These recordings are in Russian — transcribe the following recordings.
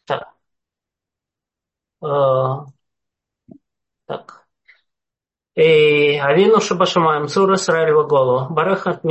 Так, э, так. Авину Шабашамаем, Цур Исраэль Ваголу, Барахат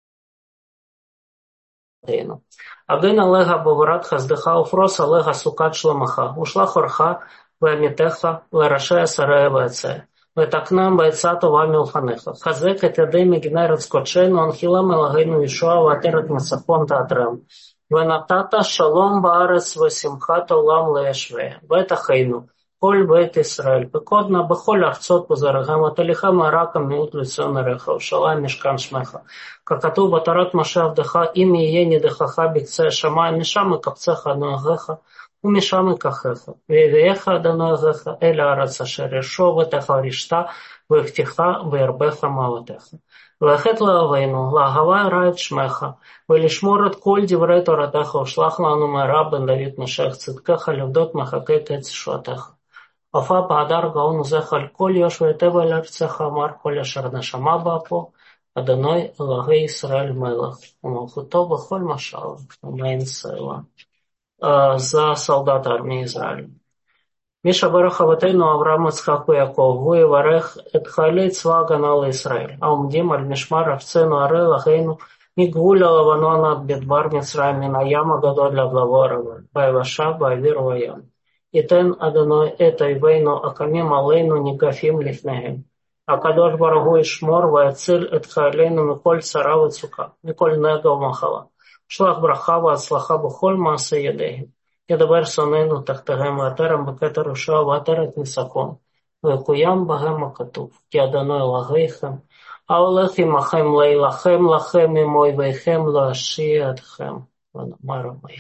Мидейну. Агын Алега Баварат Хаздыха, Уфрос Алега Сукат Шламаха, Ушла Хорха, Вамитеха, Ларашая Сарая Ваце. Ветакнам Байцату Вами Уфанеха. Хазек Этедеми Генерат Скотшейну, Анхилам Элагейну Ишуа, Ватерат Масахон Татрем. Венатата Шалом Баарес Васимхат Улам Лешве. Ветахейну. כל בית ישראל, פקודנה בכל ארצות בזרעכם, ותליכם הרקם מיעוט לציון עריך, ושלם משכן שמך. ככתוב בתורת משה עבדך, אם יהיה נידחך בקצה השמיים, משם יקבצך נוהגיך, ומשם ייקחך. ויביאך נוהגיך אל הארץ אשר ישוב ותחרישת, ויבטיחך וירבך מעלתך. ולכת לאבינו, להגלה הרע את שמך, ולשמור את כל דברי תורתך, ושלח לנו מהרה בן דוד משך צדקך, לפדות מחכה קץ ישועתך. הופע בהדר גאון וזך על כל יושבי טבע אל ארצך, אמר כל אשר נשמה באפו, אדוני אלוהי ישראל מלך, ומלכותו בכל משל, אמן סלע. За солдат армии Израиля. Миша барах авотейну Авраам Ицхак Яков, הוא יברך את חיילי צבא ההגנה לישראל, העומדים על משמר ארצנו הרי לכנו מגבול הלבנון עד מדבר מצרים, מן הים הגדול עד לבוא הרבל, ביבשה, באוויר ובים. ייתן אדוני את אויבינו הקמים עלינו ניגפים לפניהם. הקדוש ברוך הוא ישמור ויציל את חיילינו מכל צרה וצוקה, מכל נגע ומחלה. שלח ברכה והצלחה בכל מעשה ידיהם. ידבר שונאינו תחתיהם ואתרם בכתר ישועה ועטרת ניצחון. ויקוים בהם הכתוב, כי אדוני אלוהיכם ההולך עמכם להילחם לכם עם אויביכם להושיע אתכם. ונאמר אמן.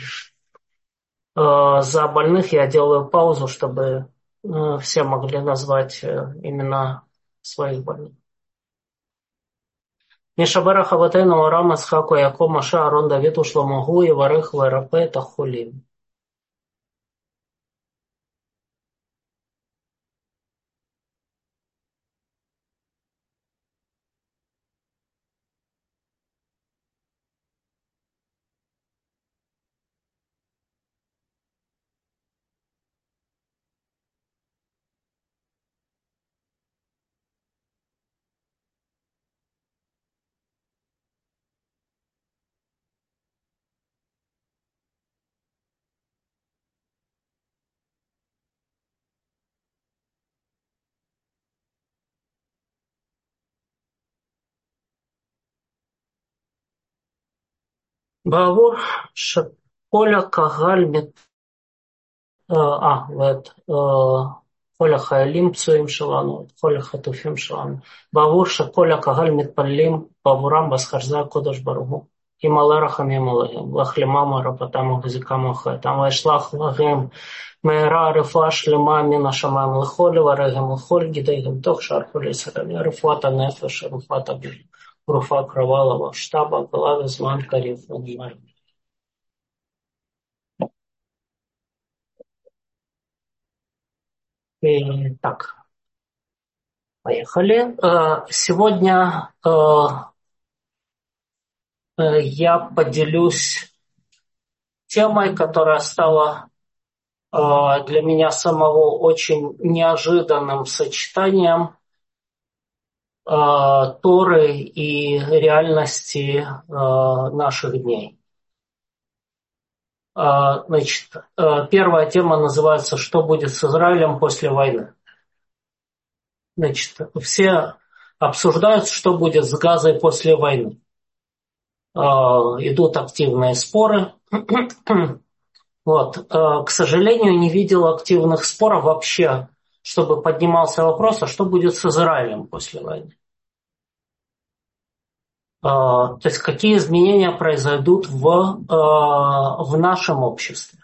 За больных я делаю паузу, чтобы все могли назвать имена своих больных. Мишабарах Аватейну Авраам Ицхаку Яков Моше Аарон Давид Ушломо הוא יברך וירפא את החולים. בעבור שכל הקהל ואת כל החיילים פצועים שלנו, את כל החטופים שלנו, בעבור שכל הקהל מתפללים בעבורם בחסדי הקדוש ברוך הוא, ימלא רחמים עליהם, להחלימם ורפאתם ולהחזיקם ולחיותם, וישלח להם מהרה רפואה שלמה מן השמיים לכל איבריהם ולכל גידיהם, תוך שאר חולי ישראל, רפואת הנפש, רפואת הגוף, רפואה קרובה לבשתה בהקלה וזמן קריב ונגמר. Так, поехали. Сегодня я поделюсь темой, которая стала для меня самого очень неожиданным сочетанием Торы и реальности наших дней. Значит, первая тема называется «Что будет с Израилем после войны?». Значит, все обсуждают, что будет с Газой после войны. Идут активные споры. Вот. К сожалению, не видел активных споров вообще, чтобы поднимался вопрос, а что будет с Израилем после войны. То есть какие изменения произойдут в нашем обществе.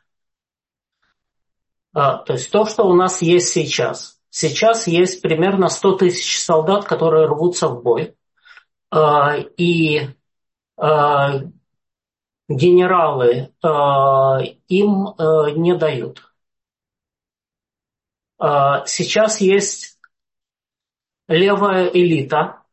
То есть то, что у нас есть сейчас. Сейчас есть примерно 100 тысяч солдат, которые рвутся в бой. И генералы им не дают. Сейчас есть левая элита,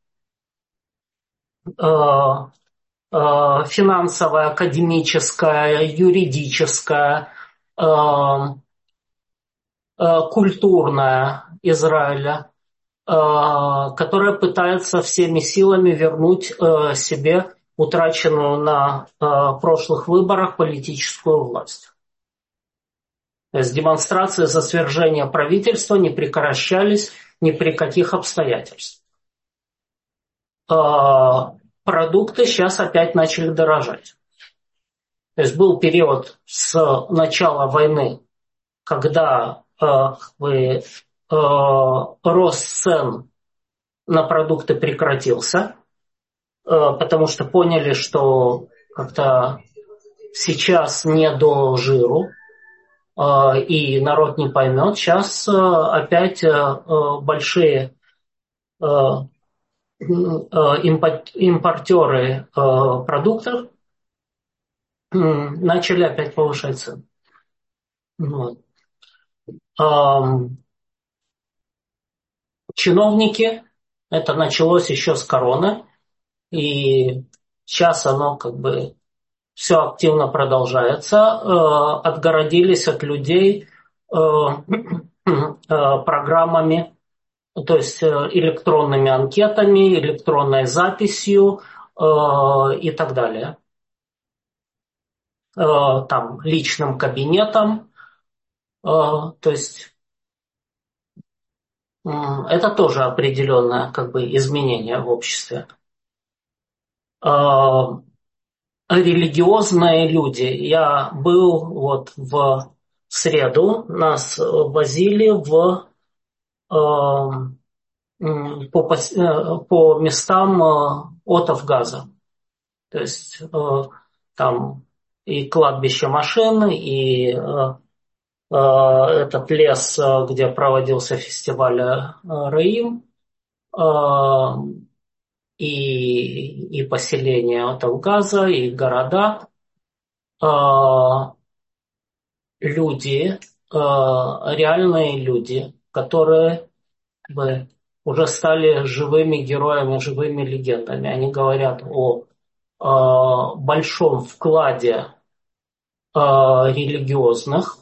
финансовая, академическая, юридическая, культурная Израиля, которая пытается всеми силами вернуть себе утраченную на прошлых выборах политическую власть. То есть демонстрации за свержение правительства не прекращались ни при каких обстоятельствах. Продукты сейчас опять начали дорожать. То есть был период с начала войны, когда рост цен на продукты прекратился, потому что поняли, что как-то сейчас не до жиру, и народ не поймет. Сейчас опять большие импортеры продуктов начали опять повышать цены. Вот. Чиновники, это началось еще с короны, и сейчас оно как бы все активно продолжается, отгородились от людей программами, то есть электронными анкетами, электронной записью и так далее. Там личным кабинетом, то есть это тоже определенное как бы изменение в обществе. Религиозные люди. Я был вот в среду, нас возили по местам отов газа. То есть там и кладбище машин, и этот лес, где проводился фестиваль Раим, и поселения отов газа, и города. Люди, реальные люди, которые уже стали живыми героями, живыми легендами. Они говорят о большом вкладе религиозных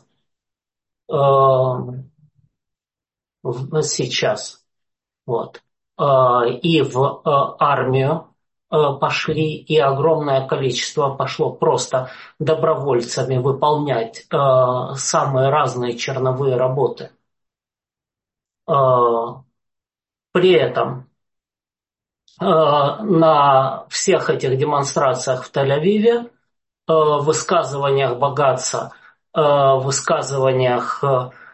сейчас. Вот. И в армию пошли, и огромное количество пошло просто добровольцами выполнять самые разные черновые работы. При этом на всех этих демонстрациях в Тель-Авиве, высказываниях Багатца, высказываниях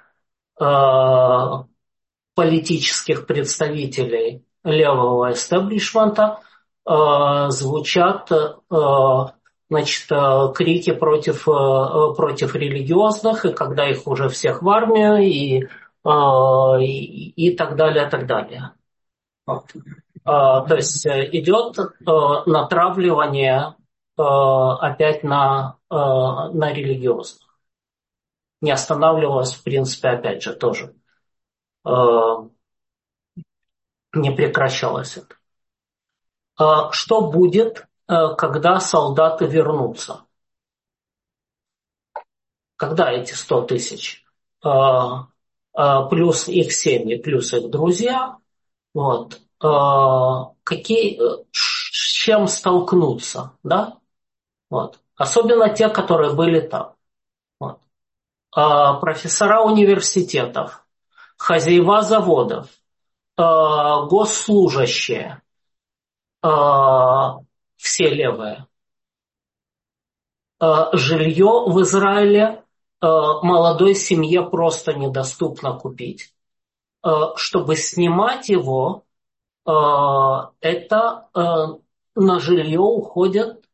политических представителей левого эстеблишмента звучат крики против религиозных, и когда их уже всех в армию, и так далее, так далее. То есть идет натравливание опять на религиозных. Не останавливалось, в принципе, опять же, тоже. Не прекращалось это. Что будет, когда солдаты вернутся? Когда эти 100 тысяч? Плюс их семьи, плюс их друзья. Вот. С чем столкнуться? Да? Вот. Особенно те, которые были там. Вот. Профессора университетов, хозяева заводов, госслужащие, все левые. Жилье в Израиле молодой семье просто недоступно купить. Чтобы снимать его, это на жилье уходят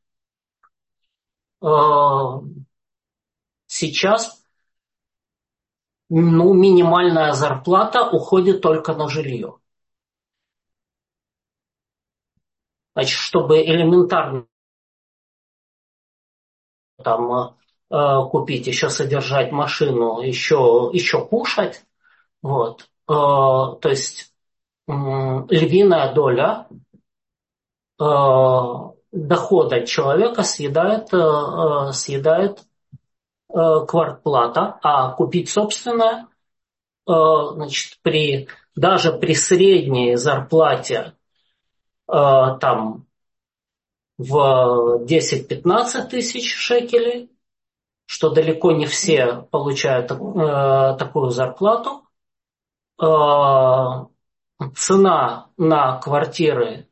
сейчас минимальная зарплата уходит только на жилье. Значит, чтобы элементарно там купить, еще содержать машину, еще кушать, вот. То есть львиная доля дохода человека съедает квартплата, а купить собственное, значит, даже при средней зарплате там в 10-15 тысяч шекелей, что далеко не все получают такую зарплату. Цена на квартиры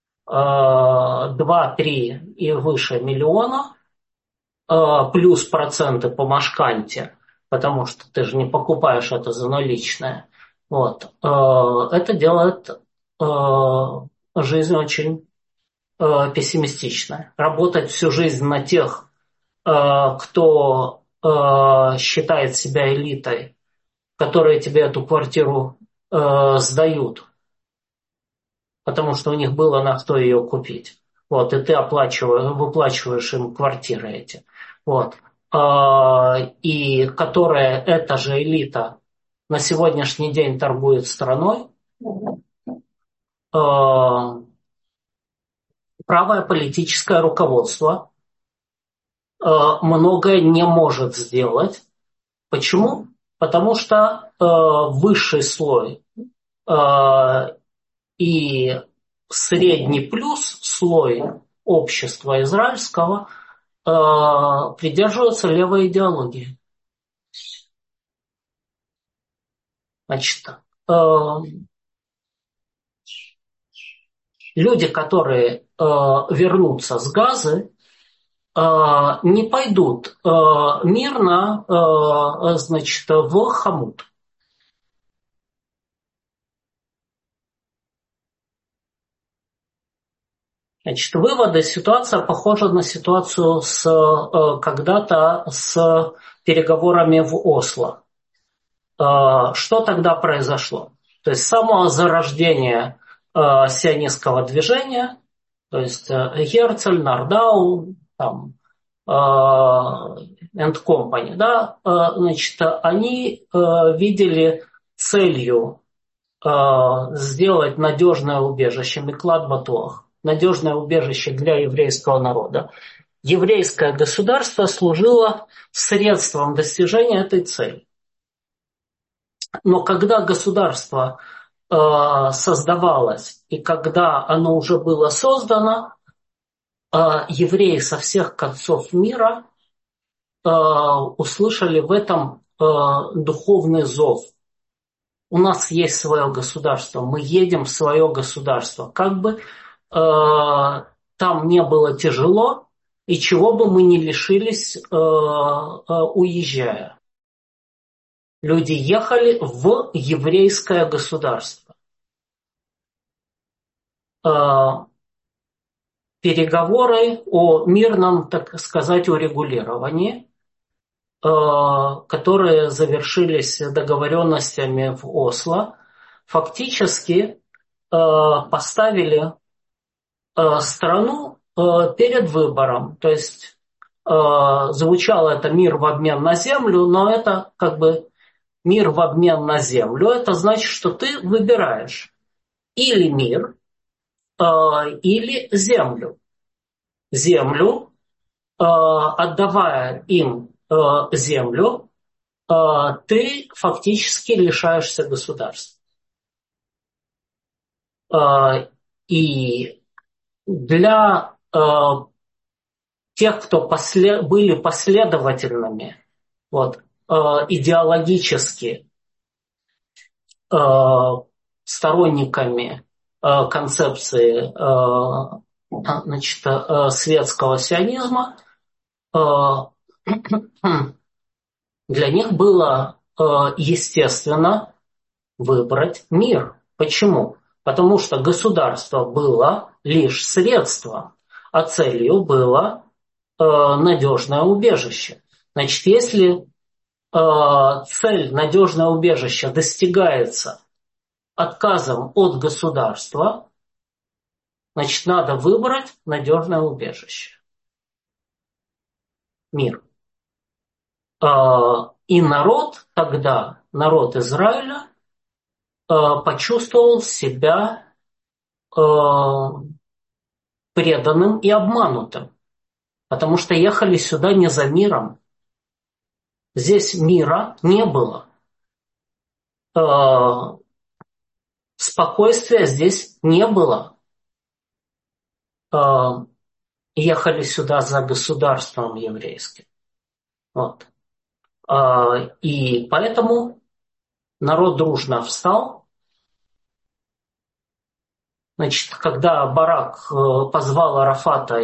2-3 и выше миллиона, плюс проценты по Машканте, потому что ты же не покупаешь это за наличное. Вот. Это делает жизнь очень пессимистичной. Работать всю жизнь на тех, кто считает себя элитой, которые тебе эту квартиру сдают, потому что у них было на что ее купить. Вот, и ты выплачиваешь им квартиры эти. Вот. И которая, эта же элита, на сегодняшний день торгует страной. Правое политическое руководство многое не может сделать. Почему? Потому что высший слой и средний плюс слой общества израильского придерживаются левой идеологии. Значит, люди, которые вернутся с Газы, не пойдут мирно, значит, в Хамут. Значит, выводы. Ситуация похожа на ситуацию когда-то с переговорами в Осло. Что тогда произошло? То есть само зарождение сионистского движения, то есть Герцель, Нардау, там, and Company, да, значит, они видели целью сделать надежное убежище, Миклат Батуах, надежное убежище для еврейского народа. Еврейское государство служило средством достижения этой цели. Но когда государство создавалось и когда оно уже было создано, евреи со всех концов мира услышали в этом духовный зов. У нас есть свое государство, мы едем в свое государство. Как бы там не было тяжело, и чего бы мы ни лишились, уезжая. Люди ехали в еврейское государство. Переговоры о мирном, так сказать, урегулировании, которые завершились договоренностями в Осло, фактически поставили страну перед выбором. То есть звучало это мир в обмен на землю, но это как бы мир в обмен на землю. Это значит, что ты выбираешь или мир, или землю. Землю, отдавая им землю, ты фактически лишаешься государства. И для тех, кто были последовательными, вот, идеологически сторонниками концепции значит, светского сионизма, для них было естественно выбрать мир. Почему? Потому что государство было лишь средством, а целью было надежное убежище. Значит, если цель надежное убежище достигается отказом от государства, значит, надо выбрать надежное убежище. Мир. И народ тогда, народ Израиля, почувствовал себя преданным и обманутым, потому что ехали сюда не за миром, Здесь мира не было. Э, Спокойствия здесь не было. Э, Ехали сюда за государством еврейским. Вот. И поэтому народ дружно встал. Значит, когда Барак позвал Арафата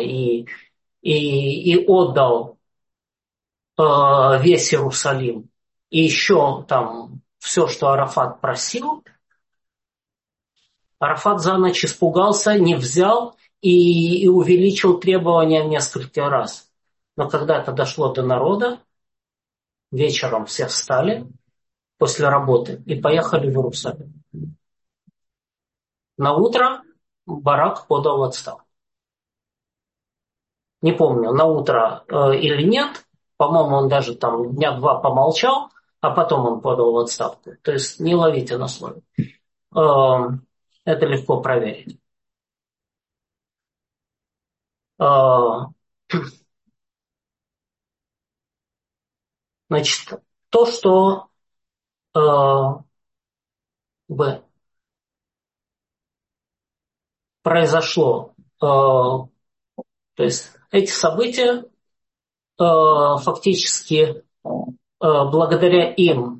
и отдал весь Иерусалим и еще там все, что Арафат просил, Арафат за ночь испугался, не взял и увеличил требования в несколько раз. Но когда это дошло до народа, вечером все встали после работы и поехали в Иерусалим. На утро Барак подал в отставку. Не помню, на утро или нет. По-моему, он даже там дня два помолчал, а потом он подал в отставку. То есть не ловите на слове. Это легко проверить. Значит, то, что бы произошло, то есть эти события фактически благодаря им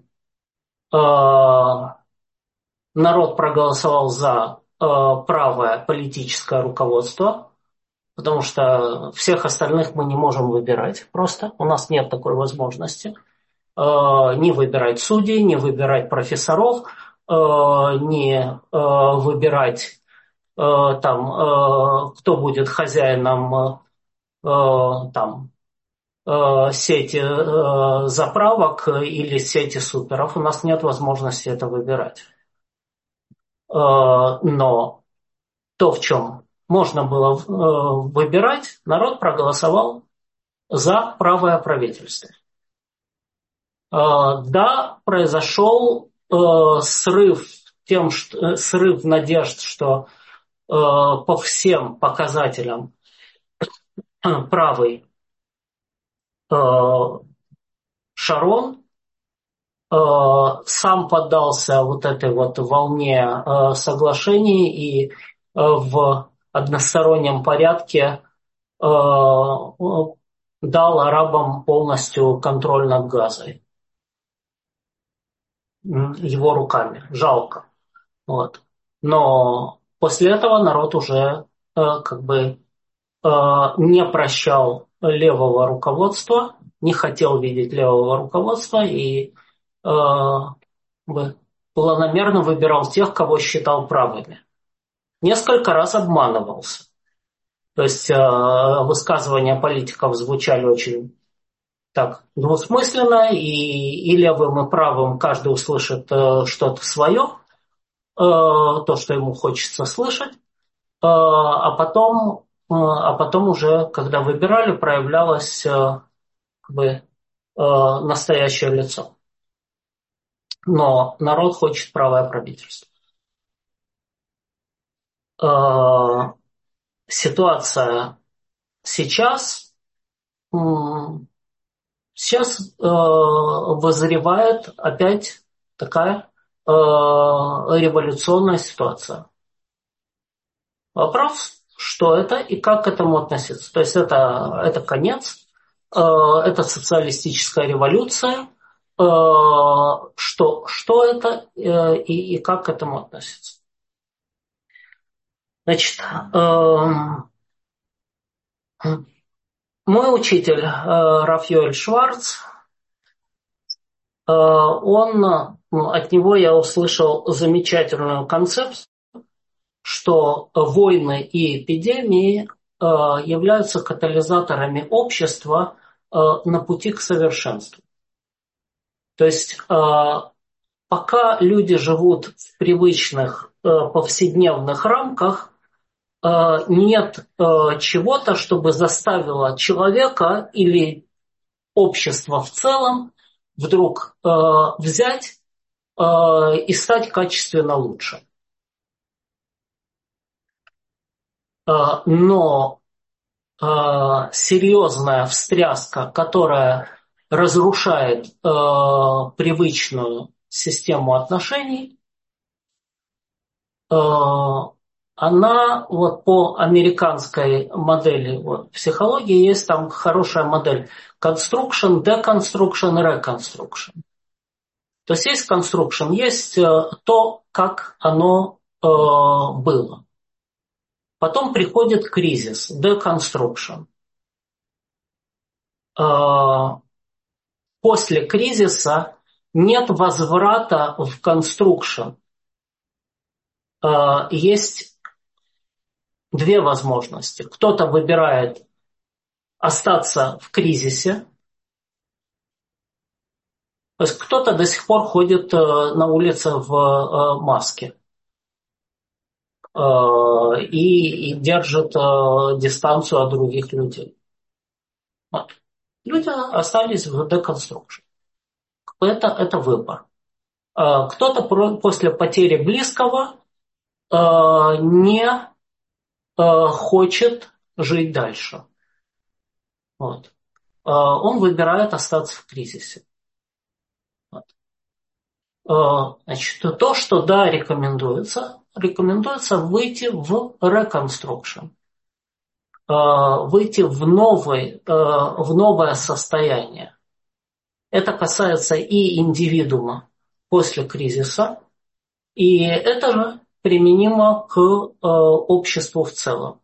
народ проголосовал за правое политическое руководство, потому что всех остальных мы не можем выбирать просто. У нас нет такой возможности. Не выбирать судей, не выбирать профессоров, не выбирать кто будет хозяином там сети заправок или сети суперов. У нас нет возможности это выбирать. Но то, в чем можно было выбирать, народ проголосовал за правое правительство. Да, произошел срыв надежд, что по всем показателям правый Шарон сам поддался вот этой вот волне соглашений и в одностороннем порядке дал арабам полностью контроль над Газой. Его руками. Жалко. Вот. Но после этого народ уже как бы не прощал левого руководства, не хотел видеть левого руководства и планомерно выбирал тех, кого считал правыми. Несколько раз обманывался. То есть высказывания политиков звучали очень так двусмысленно, и левым и правым каждый услышит что-то свое, то, что ему хочется слышать, а потом уже, когда выбирали, проявлялось как бы, настоящее лицо. Но народ хочет правое правительство. Ситуация сейчас вызревает опять такая революционная ситуация. Вопрос, что это и как к этому относиться. То есть это конец, это социалистическая революция, что это и как к этому относиться. Значит, мой учитель Рав Йоэль Шварц, от него я услышал замечательную концепцию, что войны и эпидемии являются катализаторами общества на пути к совершенству. То есть пока люди живут в привычных повседневных рамках, нет чего-то, чтобы заставило человека или общество в целом вдруг взять и стать качественно лучше. Но серьезная встряска, которая разрушает привычную систему отношений, она вот по американской модели вот, психологии есть там хорошая модель construction, deconstruction, reconstruction. То есть есть construction, есть то, как оно было. Потом приходит кризис, deconstruction. После кризиса нет возврата в construction. Есть две возможности. Кто-то выбирает остаться в кризисе, то есть кто-то до сих пор ходит на улице в маске и держит дистанцию от других людей. Вот. Люди остались в деконструкции. Это выбор. Кто-то после потери близкого не хочет жить дальше. Вот. Он выбирает остаться в кризисе. Вот. Значит, то, что да, рекомендуется выйти в reconstruction, выйти в новое состояние. Это касается и индивидуума после кризиса, и это же применимо к обществу в целом.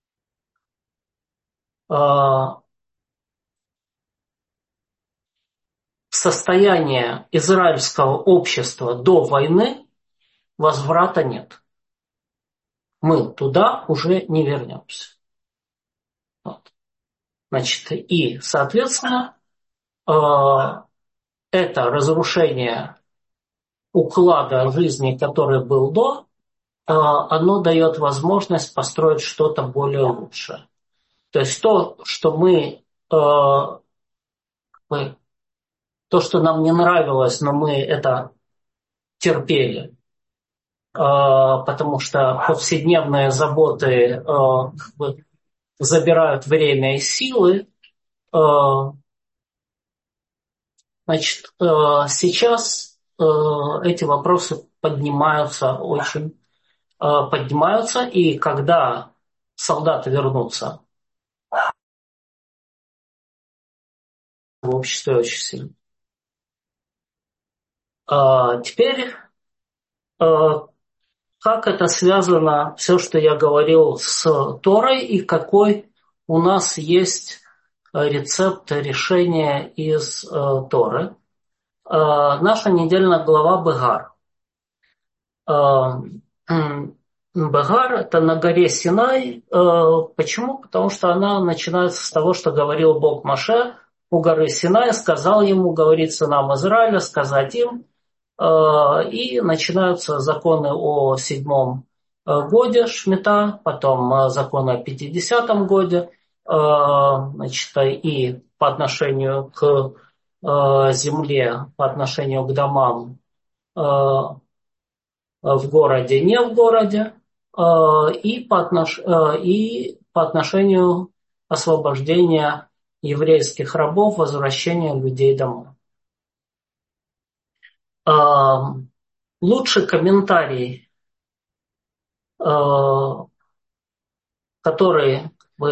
Состояние израильского общества до войны возврата нет. Мы туда уже не вернемся. Вот. Значит, и, соответственно, это разрушение уклада жизни, который был до, оно дает возможность построить что-то более лучшее. То есть то, что нам не нравилось, но мы это терпели, потому что повседневные заботы забирают время и силы. Значит, сейчас эти вопросы поднимаются, и когда солдаты вернутся в обществе очень сильно. Теперь, как это связано, все, что я говорил, с Торой, и какой у нас есть рецепт решения из Торы. Наша недельная глава Бегар. Бегар – это на горе Синай. Почему? Потому что она начинается с того, что говорил Бог Моше у горы Синай, сказал ему, говорит сынам Израиля, сказать им. И начинаются законы о 7-м годе Шмита, потом законы о 50-м годе, значит, и по отношению к земле, по отношению к домам в городе, не в городе, и по отношению освобождения еврейских рабов, возвращения людей домой. Лучший комментарий, который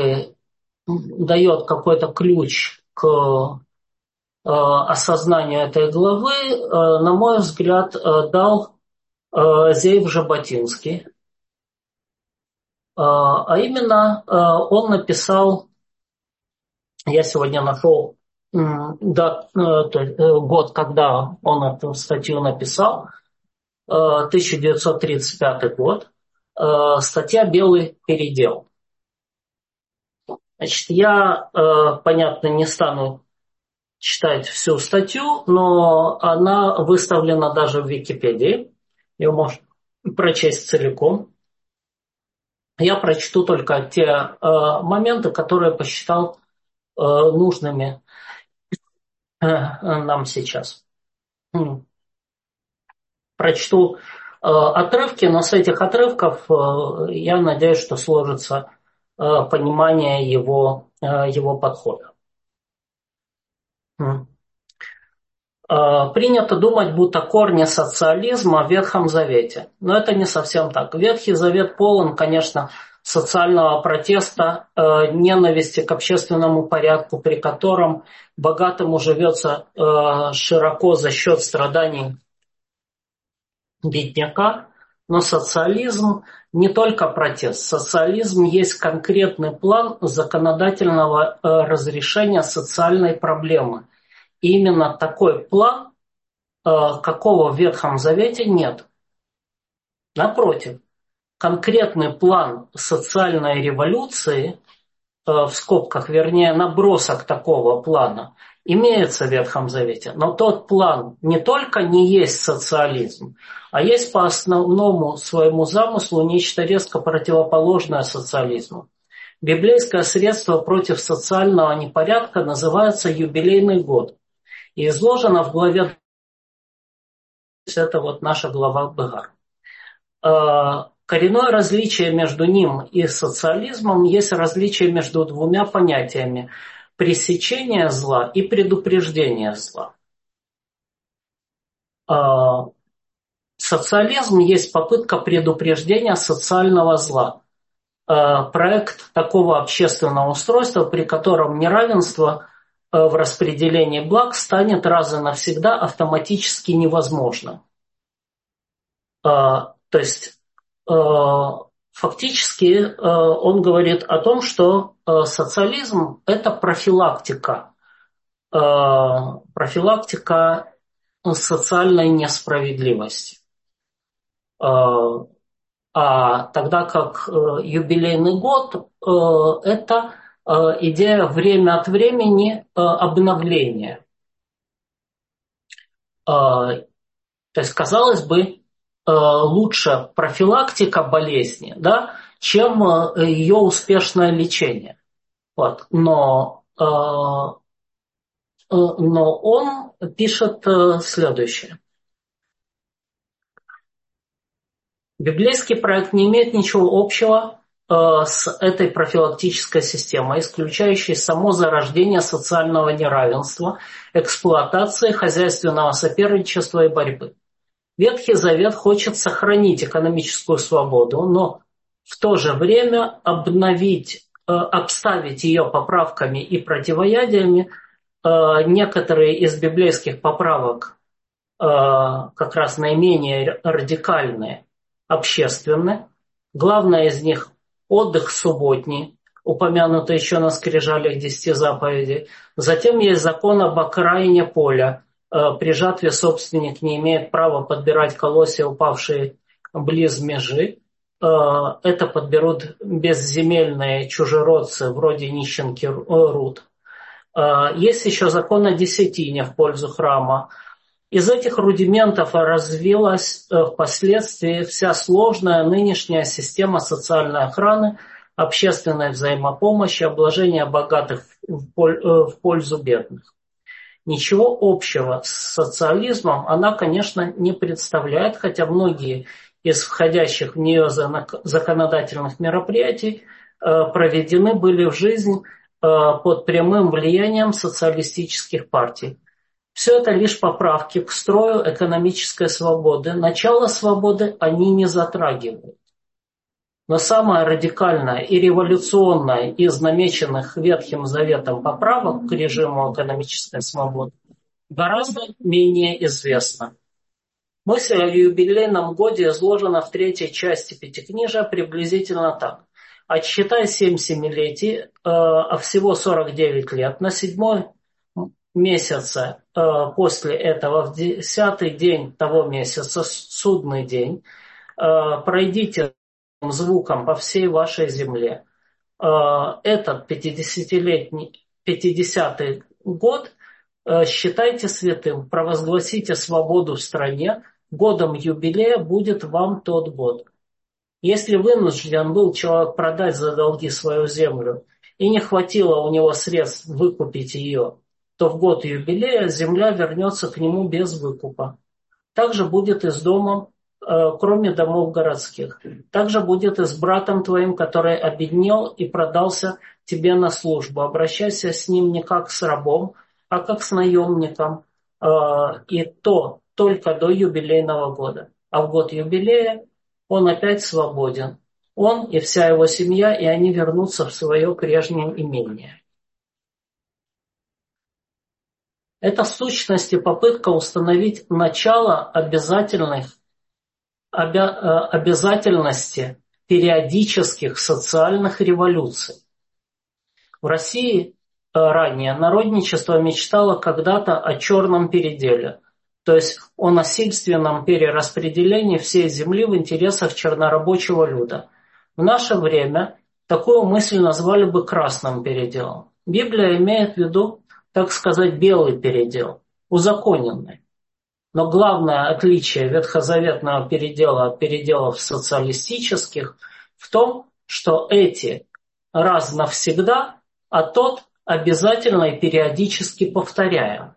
дает какой-то ключ к осознанию этой главы, на мой взгляд, дал Зеев Жаботинский. А именно, он написал, я сегодня нашел год, когда он эту статью написал, 1935 год, статья «Белый передел». Значит, я, понятно, не стану читать всю статью, но она выставлена даже в Википедии. Ее можно прочесть целиком. Я прочту только те моменты, которые посчитал нужными нам сейчас. Прочту отрывки, но с этих отрывков я надеюсь, что сложится понимание его подхода. Принято думать, будто корни социализма в Ветхом Завете. Но это не совсем так. Ветхий Завет полон, конечно, социального протеста, ненависти к общественному порядку, при котором богатому живется широко за счет страданий бедняка. Но социализм не только протест. Социализм есть конкретный план законодательного разрешения социальной проблемы. И именно такой план, какого в Ветхом Завете нет. Напротив, конкретный план социальной революции, в скобках, вернее, набросок такого плана, имеется в Ветхом Завете. Но тот план не только не есть социализм, а есть по основному своему замыслу нечто резко противоположное социализму. Библейское средство против социального непорядка называется юбилейный год и изложено в главе, это вот наша глава Бегар. Коренное различие между ним и социализмом есть различие между двумя понятиями: пресечение зла и предупреждение зла. Социализм есть попытка предупреждения социального зла. Проект такого общественного устройства, при котором неравенство в распределении благ станет раз и навсегда автоматически невозможным. То есть фактически он говорит о том, что социализм – это профилактика социальной несправедливости. А тогда как юбилейный год – это идея время от времени обновления. То есть, казалось бы, лучше профилактика болезни, да, чем ее успешное лечение. Вот. Но он пишет следующее. Библейский проект не имеет ничего общего с этой профилактической системой, исключающей само зарождение социального неравенства, эксплуатации, хозяйственного соперничества и борьбы. Ветхий Завет хочет сохранить экономическую свободу, но в то же время обставить ее поправками и противоядиями. Некоторые из библейских поправок, как раз наименее радикальные, общественные. Главное из них – отдых субботний, упомянутый еще на скрижалях 10 заповедей. Затем есть закон об окраине поля. При жатве собственник не имеет права подбирать колосья, упавшие близ межи. Это подберут безземельные чужеродцы, вроде нищенки Рут. Есть еще закон о десятине в пользу храма. Из этих рудиментов развилась впоследствии вся сложная нынешняя система социальной охраны, общественной взаимопомощи, обложения богатых в пользу бедных. Ничего общего с социализмом она, конечно, не представляет, хотя многие из входящих в нее законодательных мероприятий проведены были в жизнь под прямым влиянием социалистических партий. Все это лишь поправки к строю экономической свободы. Начало свободы они не затрагивают. Но самое радикальное и революционное из намеченных Ветхим Заветом поправок к режиму экономической свободы гораздо менее известно. Мысль о юбилейном годе изложена в третьей части Пятикнижия приблизительно так. Отсчитай 7 семилетий, а всего 49 лет, на 7-й месяце после этого, в 10-й день того месяца, судный день, пройдите звуком по всей вашей земле. Этот 50-й год считайте святым, провозгласите свободу в стране, годом юбилея будет вам тот год. Если вынужден был человек продать за долги свою землю и не хватило у него средств выкупить ее, то в год юбилея земля вернется к нему без выкупа. Также будет и с домом, кроме домов городских. Также будет и с братом твоим, который обеднел и продался тебе на службу. Обращайся с ним не как с рабом, а как с наемником. и то только до юбилейного года. А в год юбилея он опять свободен. Он и вся его семья, и они вернутся в свое прежнее имение. Это в сущности попытка установить начало обязательности периодических социальных революций. В России ранее народничество мечтало когда-то о черном переделе, то есть о насильственном перераспределении всей земли в интересах чернорабочего люда. В наше время такую мысль назвали бы красным переделом. Библия имеет в виду, так сказать, белый передел, узаконенный. Но главное отличие ветхозаветного передела от переделов социалистических в том, что эти раз навсегда, а тот обязательно и периодически повторяем.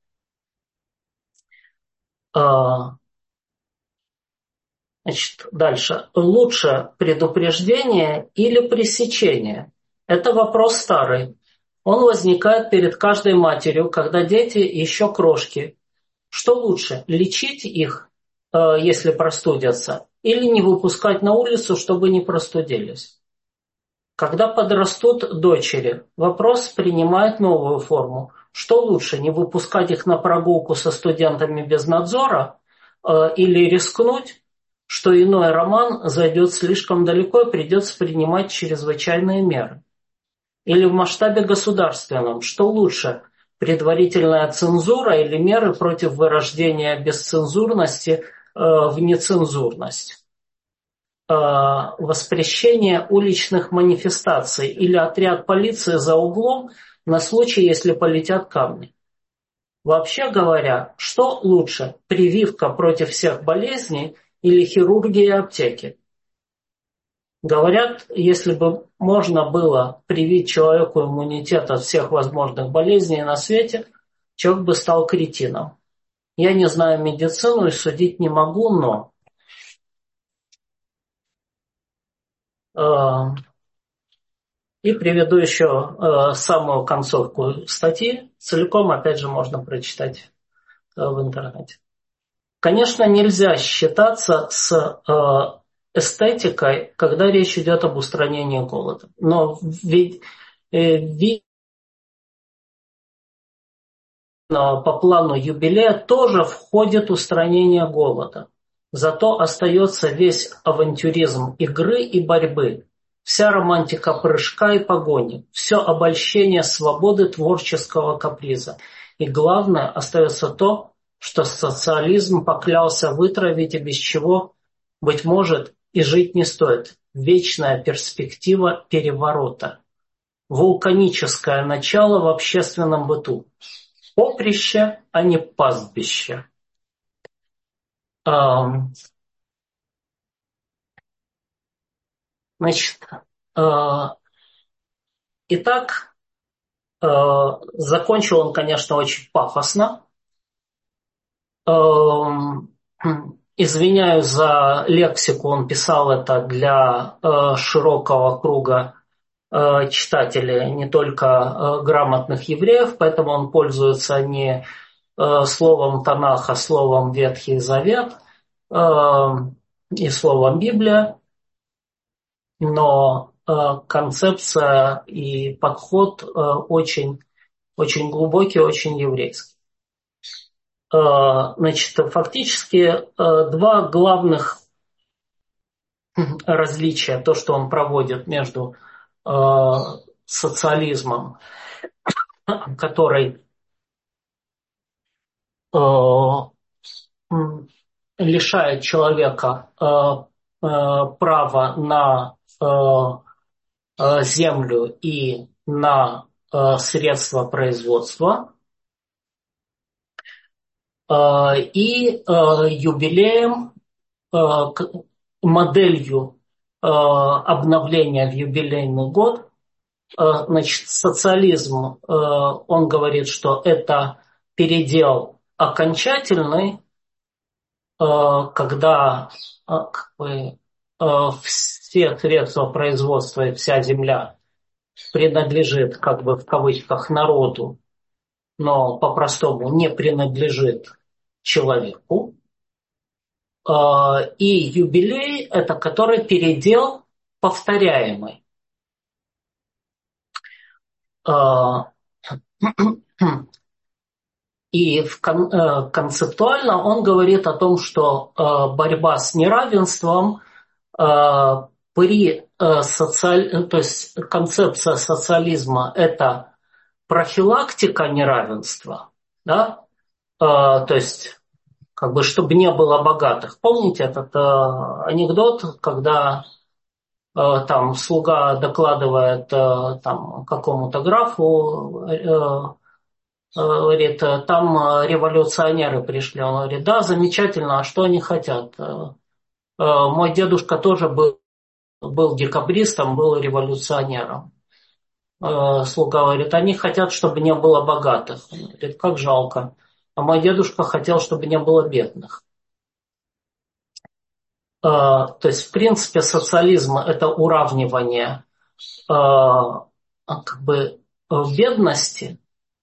Значит, дальше. Лучше предупреждение или пресечение? Это вопрос старый. Он возникает перед каждой матерью, когда дети еще крошки. Что лучше, лечить их, если простудятся, или не выпускать на улицу, чтобы не простудились? Когда подрастут дочери, вопрос принимает новую форму. Что лучше, не выпускать их на прогулку со студентами без надзора или рискнуть, что иной роман зайдет слишком далеко и придется принимать чрезвычайные меры? Или в масштабе государственном, что лучше, предварительная цензура или меры против вырождения бесцензурности в нецензурность? Воспрещение уличных манифестаций или отряд полиции за углом на случай, если полетят камни. Вообще говоря, что лучше, прививка против всех болезней или хирургия и аптеки? Говорят, если бы можно было привить человеку иммунитет от всех возможных болезней на свете, человек бы стал кретином. Я не знаю медицину и судить не могу, но и приведу еще самую концовку статьи. Целиком, опять же, можно прочитать в интернете. Конечно, нельзя считаться с эстетикой, когда речь идет об устранении голода. Но ведь по плану юбилея тоже входит устранение голода. Зато остается весь авантюризм игры и борьбы, вся романтика прыжка и погони, все обольщение свободы творческого каприза. И главное, остается то, что социализм поклялся вытравить и без чего, быть может, и жить не стоит. Вечная перспектива переворота. Вулканическое начало в общественном быту. Поприще, а не пастбище. Значит, итак, закончил он, конечно, очень пафосно. Извиняюсь за лексику, он писал это для широкого круга читателей, не только грамотных евреев, поэтому он пользуется не словом Танах, а словом Ветхий Завет и словом Библия, но концепция и подход очень, очень глубокий, очень еврейский. Значит, фактически два главных различия, то, что он проводит между социализмом, который лишает человека права на землю и на средства производства, и юбилеем, моделью обновления в юбилейный год. Значит, социализм, он говорит, что это передел окончательный, когда все средства производства и вся земля принадлежит, как бы в кавычках, народу, но по-простому не принадлежит человеку. И юбилей – это который передел повторяемый. И концептуально он говорит о том, что борьба с неравенством при то есть концепция социализма – это профилактика неравенства, да? То есть как бы чтобы не было богатых. Помните этот анекдот, когда там слуга докладывает там какому-то графу, говорит, там революционеры пришли. Он говорит, да, замечательно, а что они хотят? Мой дедушка тоже был декабристом, был революционером. Слуга говорит, они хотят, чтобы не было богатых. Он говорит, как жалко. А мой дедушка хотел, чтобы не было бедных. То есть, в принципе, социализм – это уравнивание как бы бедности.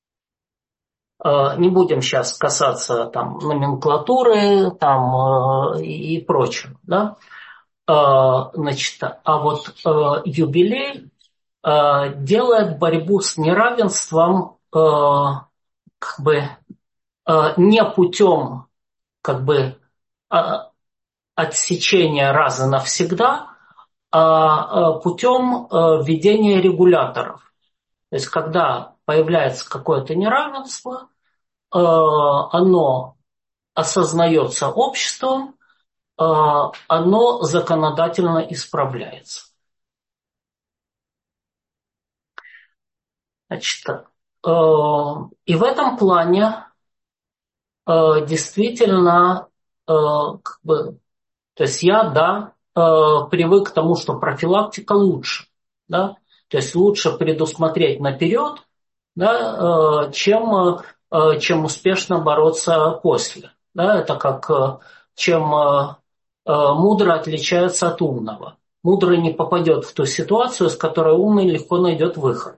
Не будем сейчас касаться там номенклатуры там, и прочего. Да? Значит, а вот юбилей делает борьбу с неравенством как бы не путем как бы отсечения раз и навсегда, а путем введения регуляторов. То есть, когда появляется какое-то неравенство, оно осознается обществом, оно законодательно исправляется. Значит, и в этом плане действительно, как бы, то есть я, да, привык к тому, что профилактика лучше, да, то есть лучше предусмотреть наперед, да, чем успешно бороться после. Да, это как чем мудро отличается от умного. Мудрый не попадет в ту ситуацию, с которой умный легко найдет выход.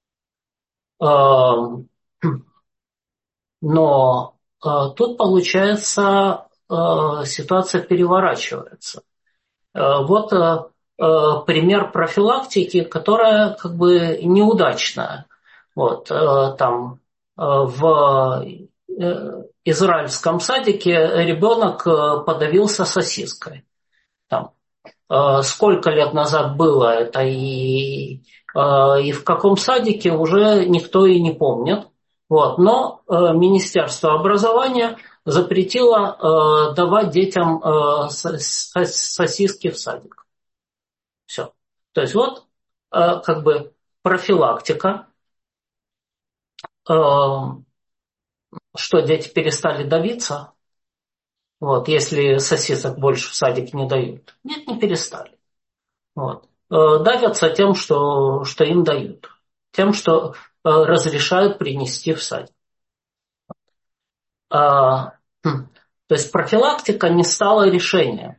Но тут, получается, ситуация переворачивается. Вот пример профилактики, которая как бы неудачная. Вот, там в израильском садике ребенок подавился сосиской. Там, сколько лет назад было это и в каком садике уже никто и не помнит. Вот. Но Министерство образования запретило давать детям сосиски в садик. Все. То есть вот как бы профилактика, что дети перестали давиться, вот, если сосисок больше в садик не дают. Нет, не перестали. Вот. Давятся тем, что им дают. Тем, что разрешают принести в садик. То есть профилактика не стала решением.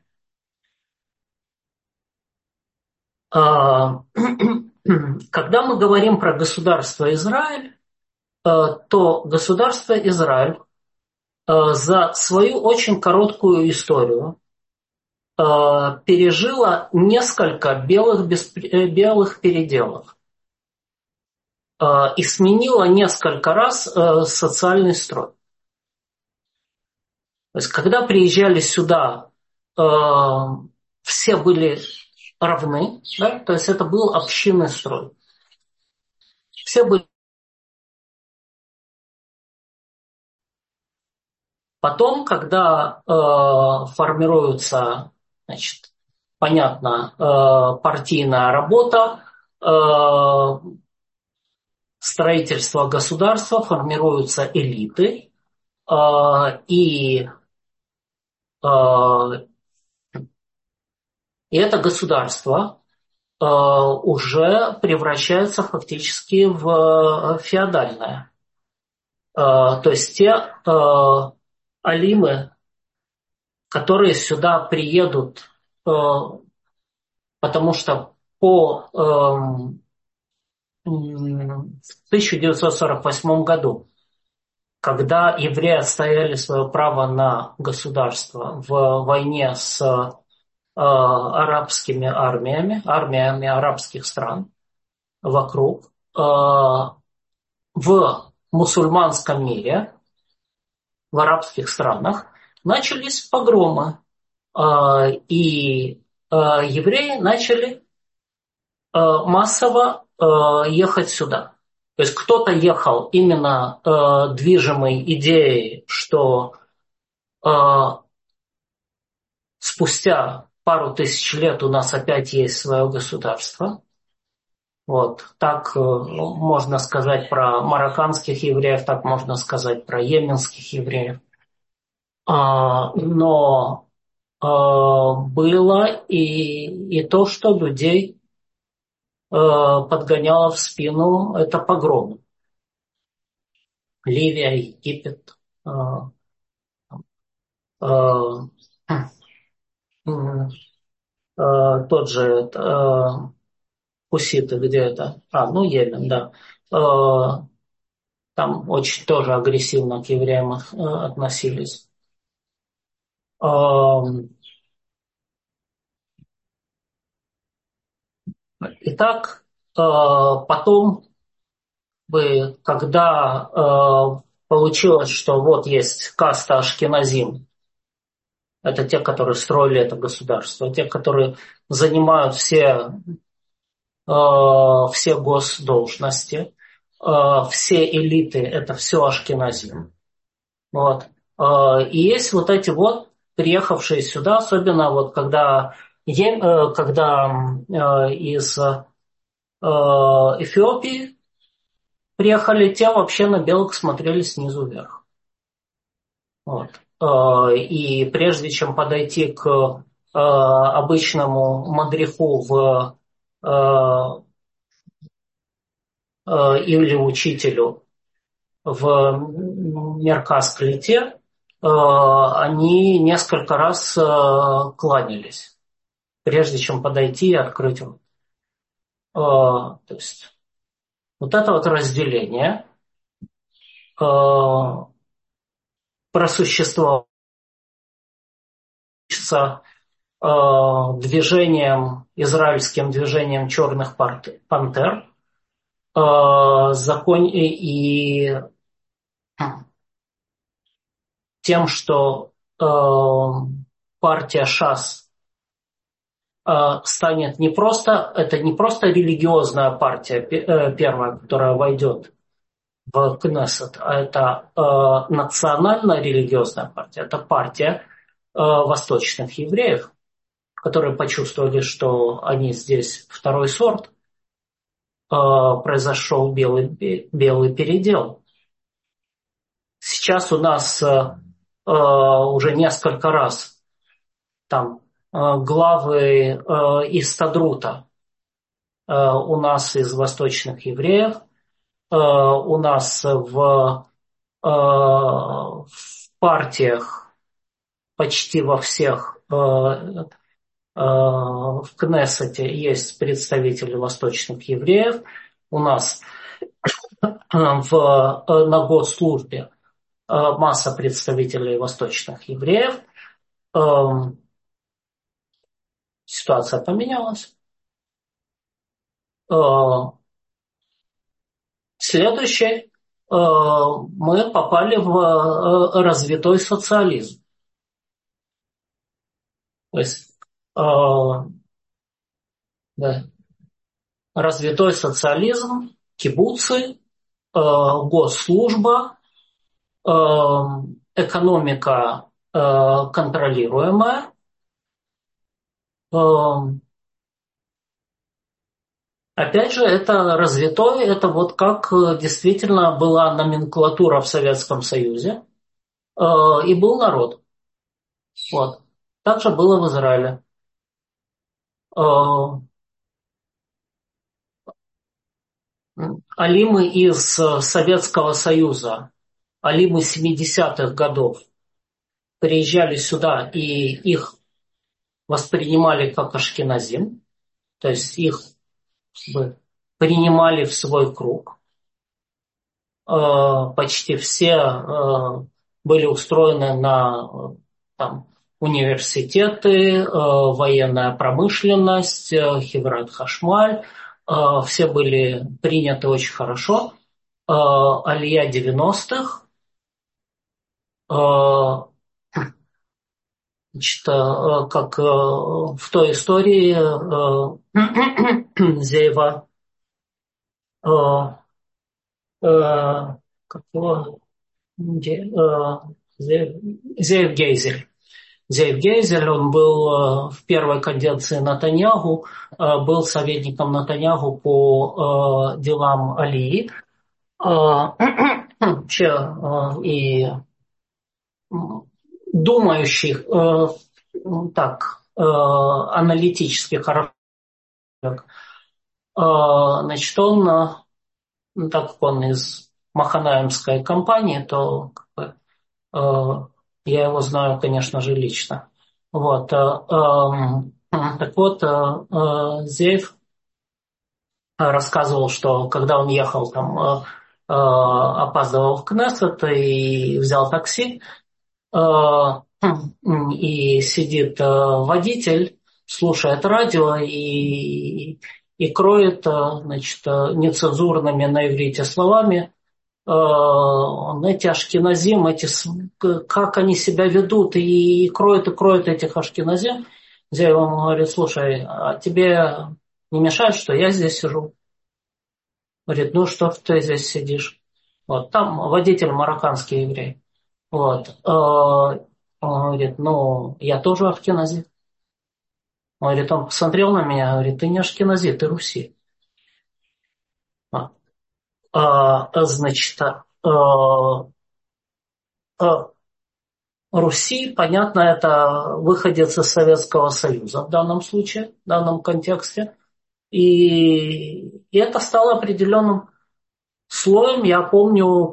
Когда мы говорим про государство Израиль, то государство Израиль за свою очень короткую историю пережило несколько белых переделов и сменило несколько раз социальный строй. То есть, когда приезжали сюда, все были равны, да? То есть это был общинный строй. Все были. Потом, когда формируется, значит, понятно, партийная работа, строительство государства, формируются элиты, и это государство уже превращается фактически в феодальное. То есть те алимы, которые сюда приедут, потому что в 1948 году когда евреи отстояли свое право на государство в войне с арабскими армиями арабских стран вокруг, в мусульманском мире, в арабских странах, начались погромы. И евреи начали массово ехать сюда. То есть кто-то ехал именно движимой идеей, что спустя пару тысяч лет у нас опять есть свое государство. Вот. Так можно сказать про марокканских евреев, так можно сказать про йеменских евреев. Но было и то, что людей подгоняло в спину, это погромы. Ливия, Египет, э, э, тот же хуситы, где это? Ну, Йемен, да. Там очень тоже агрессивно к евреям относились. Итак, потом, когда получилось, что вот есть каста Ашкеназим, это те, которые строили это государство, те, которые занимают все госдолжности, все элиты, это все Ашкеназим. Вот. И есть вот эти вот приехавшие сюда, особенно вот когда из Эфиопии приехали, те вообще на белых смотрели снизу вверх. Вот. И прежде чем подойти к обычному мадриху или учителю в Мерказ-Клите, они несколько раз кланялись, прежде чем подойти и открыть рот. То есть вот это вот разделение просуществовало израильским движением черных пантер, и тем, что партия ШАС станет это не просто религиозная партия первая, которая войдет в Кнессет, а это национально-религиозная партия, это партия восточных евреев, которые почувствовали, что они здесь второй сорт, произошел белый передел. Сейчас у нас уже несколько раз там главы Истадрута у нас из восточных евреев, у нас в партиях почти во всех в Кнессете есть представители восточных евреев. У нас на госслужбе масса представителей восточных евреев. Ситуация поменялась. Следующее. Мы попали в развитой социализм. То есть да, развитой социализм, кибуцы, госслужба, экономика контролируемая. Опять же, это развитой, это вот как действительно была номенклатура в Советском Союзе, и был народ. Вот. Так же было в Израиле. Алимы из Советского Союза, алимы 70-х годов приезжали сюда, и их воспринимали как ашкеназим, то есть их принимали в свой круг. почти все были устроены на там, университеты, военная промышленность, Хеврат Хашмаль. Все были приняты очень хорошо. Алия 90-х. Значит, как в той истории Зеева, как его, Зеев Гейзель. Зеев Гейзель, он был в первой каденции Нетаньяху, был советником Нетаньяху по делам Алии. Вообще и думающих так аналитически хорошо. Значит, он, так как он из Маханаимской компании, то как бы, я его знаю, конечно же, лично. Вот. Так вот, Зеев рассказывал, что когда он ехал там, опаздывал в Кнессет и взял такси, и сидит водитель, слушает радио и кроет, значит, нецензурными на иврите словами эти ашкеназим, как они себя ведут, и кроют этих ашкеназим. Зеев ему говорит: слушай, а тебе не мешает, что я здесь сижу? Говорит: ну что ты здесь сидишь? Вот, там водитель марокканский еврей. Вот. Он говорит: ну, я тоже ашкенази. Он говорит, он посмотрел на меня, говорит: ты не ашкенази, ты руси. Значит, Руси, понятно, это выходец из Советского Союза в данном случае, в данном контексте. И это стало определенным слоем. Я помню,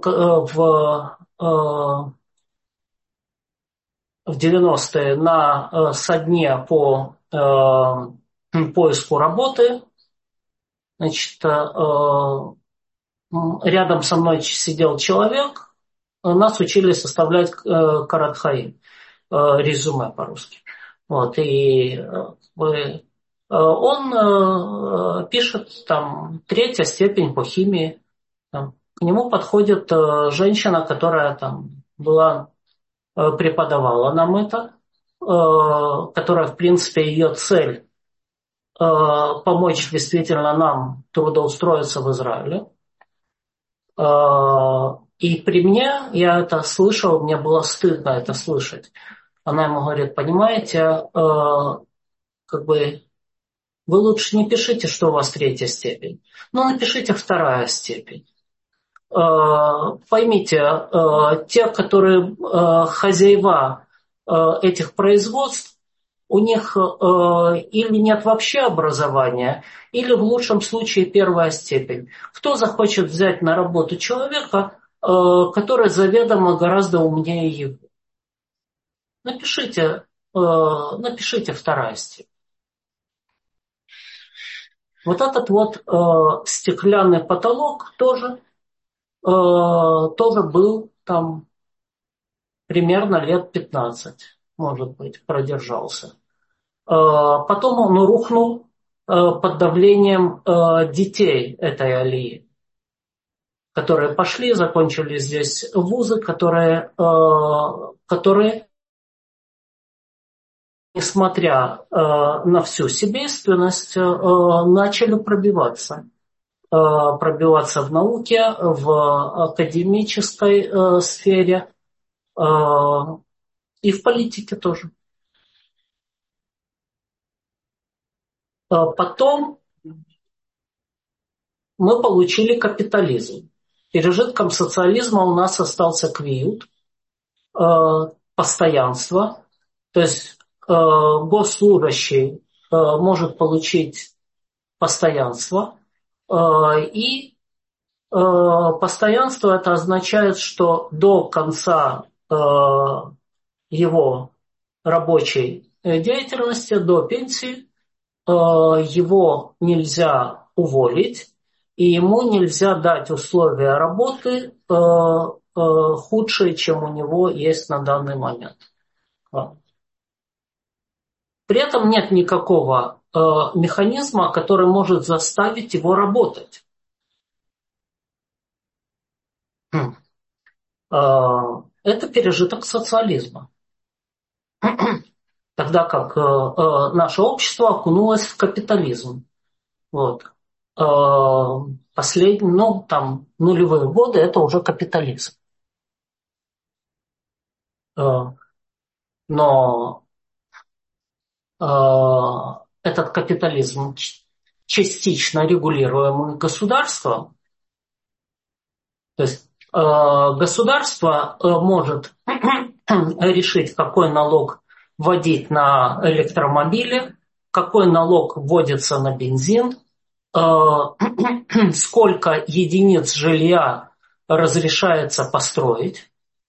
в 90-е со дне по поиску работы, значит, рядом со мной сидел человек, нас учили составлять Корат Хаим, резюме по-русски. Вот, и он пишет там третья степень по химии. Там, к нему подходит женщина, которая там преподавала нам это, которая, в принципе, ее цель помочь действительно нам трудоустроиться в Израиле. И при мне, я это слышал, мне было стыдно это слышать. Она ему говорит: понимаете, как бы вы лучше не пишите, что у вас третья степень, но напишите вторая степень. Поймите, те, которые хозяева этих производств, у них или нет вообще образования, или в лучшем случае первая степень. Кто захочет взять на работу человека, который заведомо гораздо умнее его? Напишите вторая степень. Вот этот вот стеклянный потолок тоже был там примерно лет 15, может быть, продержался. Потом он рухнул под давлением детей этой алии, которые пошли, закончили здесь вузы, которые, несмотря на всю себейственность, начали пробиваться в науке, в академической сфере и в политике тоже. Потом мы получили капитализм. Пережитком социализма у нас остался квиют, постоянство. То есть госслужащий может получить постоянство. И постоянство это означает, что до конца его рабочей деятельности, до пенсии, его нельзя уволить, и ему нельзя дать условия работы худшие, чем у него есть на данный момент. При этом нет никакого механизма, который может заставить его работать. Это пережиток социализма. Тогда как наше общество окунулось в капитализм. Вот. Последние, нулевые годы это уже капитализм. Но этот капитализм частично регулируемый государством. То есть государство может решить, какой налог вводить на электромобили, какой налог вводится на бензин, сколько единиц жилья разрешается построить.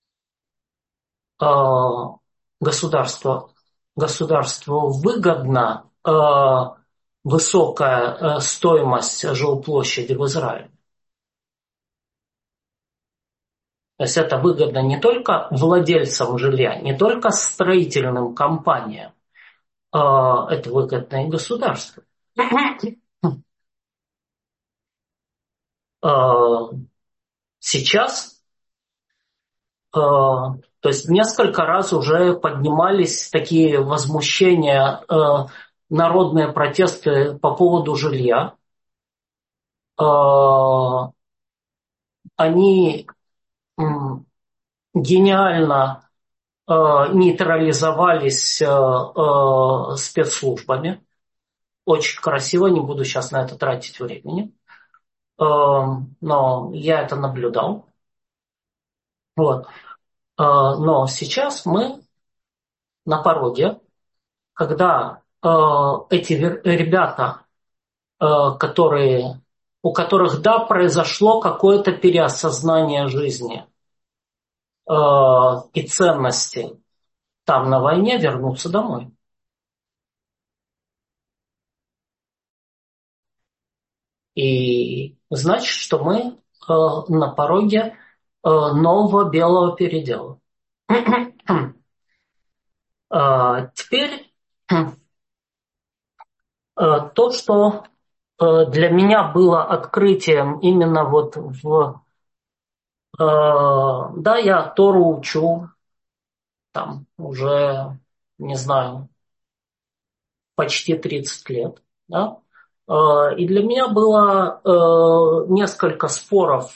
Государству выгодна высокая стоимость жилплощади в Израиле. То есть это выгодно не только владельцам жилья, не только строительным компаниям, это выгодно и государству. Сейчас, то есть несколько раз уже поднимались такие возмущения, народные протесты по поводу жилья. Они гениально нейтрализовались спецслужбами. Очень красиво, не буду сейчас на это тратить времени. Но я это наблюдал. Вот. Но сейчас мы на пороге, когда эти ребята, у которых, да, произошло какое-то переосознание жизни и ценностей там на войне, вернутся домой. И значит, что мы на пороге нового белого передела. Теперь то, что для меня было открытием именно вот да, я Тору учу, там уже, не знаю, почти 30 лет, да? И для меня было несколько споров,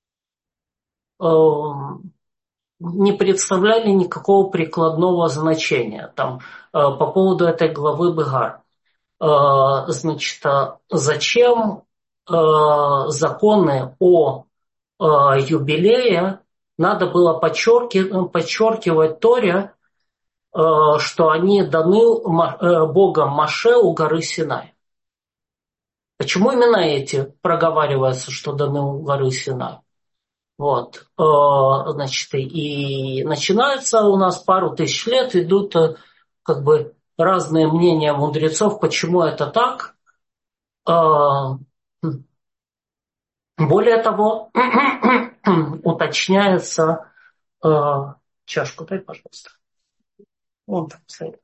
не представляли никакого прикладного значения. Там, по поводу этой главы Бегар. Значит, зачем законы о юбилее надо было подчеркивать Торе, что они даны Богом Моше у горы Синай. Почему именно эти проговариваются, что даны у горы Синай? Вот. Значит, и начинается у нас пару тысяч лет, идут как бы разные мнения мудрецов, почему это так. Более того, уточняется... Чашку дай, пожалуйста. Вон там стоит.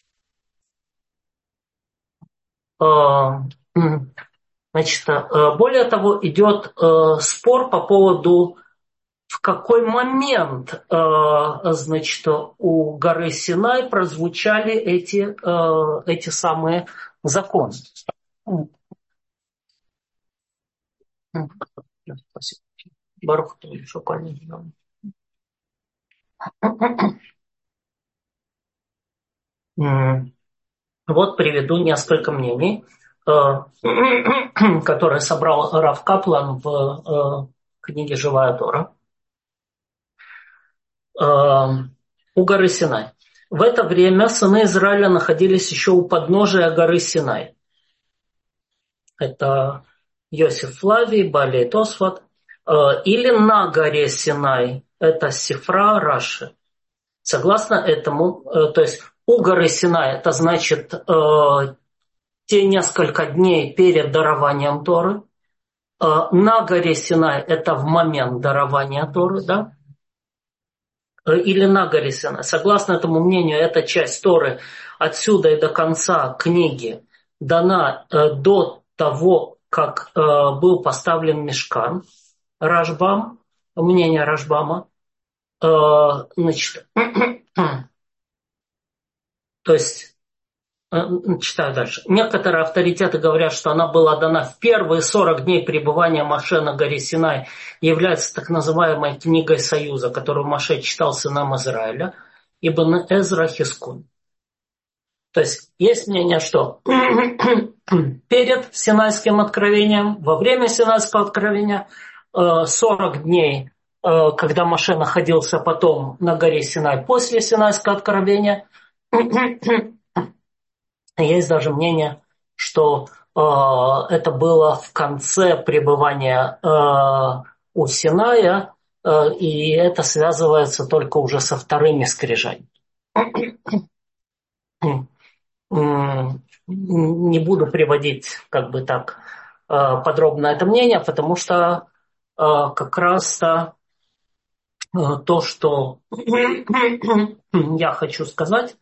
Значит, более того, идет спор по поводу, в какой момент, значит, у горы Синай прозвучали эти самые законы. Спасибо. Барух Толи, шокольный. Вот приведу несколько мнений, которые собрал Рав Каплан в книге «Живая Тора». У горы Синай. В это время сыны Израиля находились еще у подножия горы Синай. Это Йосиф Флавий, Балей Тосфот. Или на горе Синай. Это Сифра Раши. Согласно этому, то есть у горы Синай, это значит те несколько дней перед дарованием Торы. На горе Синай это в момент дарования Торы, да? Или на горе Синай. Согласно этому мнению, эта часть Торы отсюда и до конца книги дана до того, как был поставлен Мишкан, Рашбам, мнение Рашбама. Значит, то есть, читаю дальше. Некоторые авторитеты говорят, что она была дана в первые 40 дней пребывания Моше на горе Синай и является так называемой книгой Союза, которую Моше читал сынам Израиля, Ибн Эзра Хискун. То есть мнение, что перед Синайским откровением, во время Синайского откровения, 40 дней, когда Моше находился потом на горе Синай после Синайского откровения, есть даже мнение, что это было в конце пребывания у Синая, и это связывается только уже со вторыми скрижалями. Не буду приводить как бы так подробно это мнение, потому что как раз-то то, что я хочу сказать,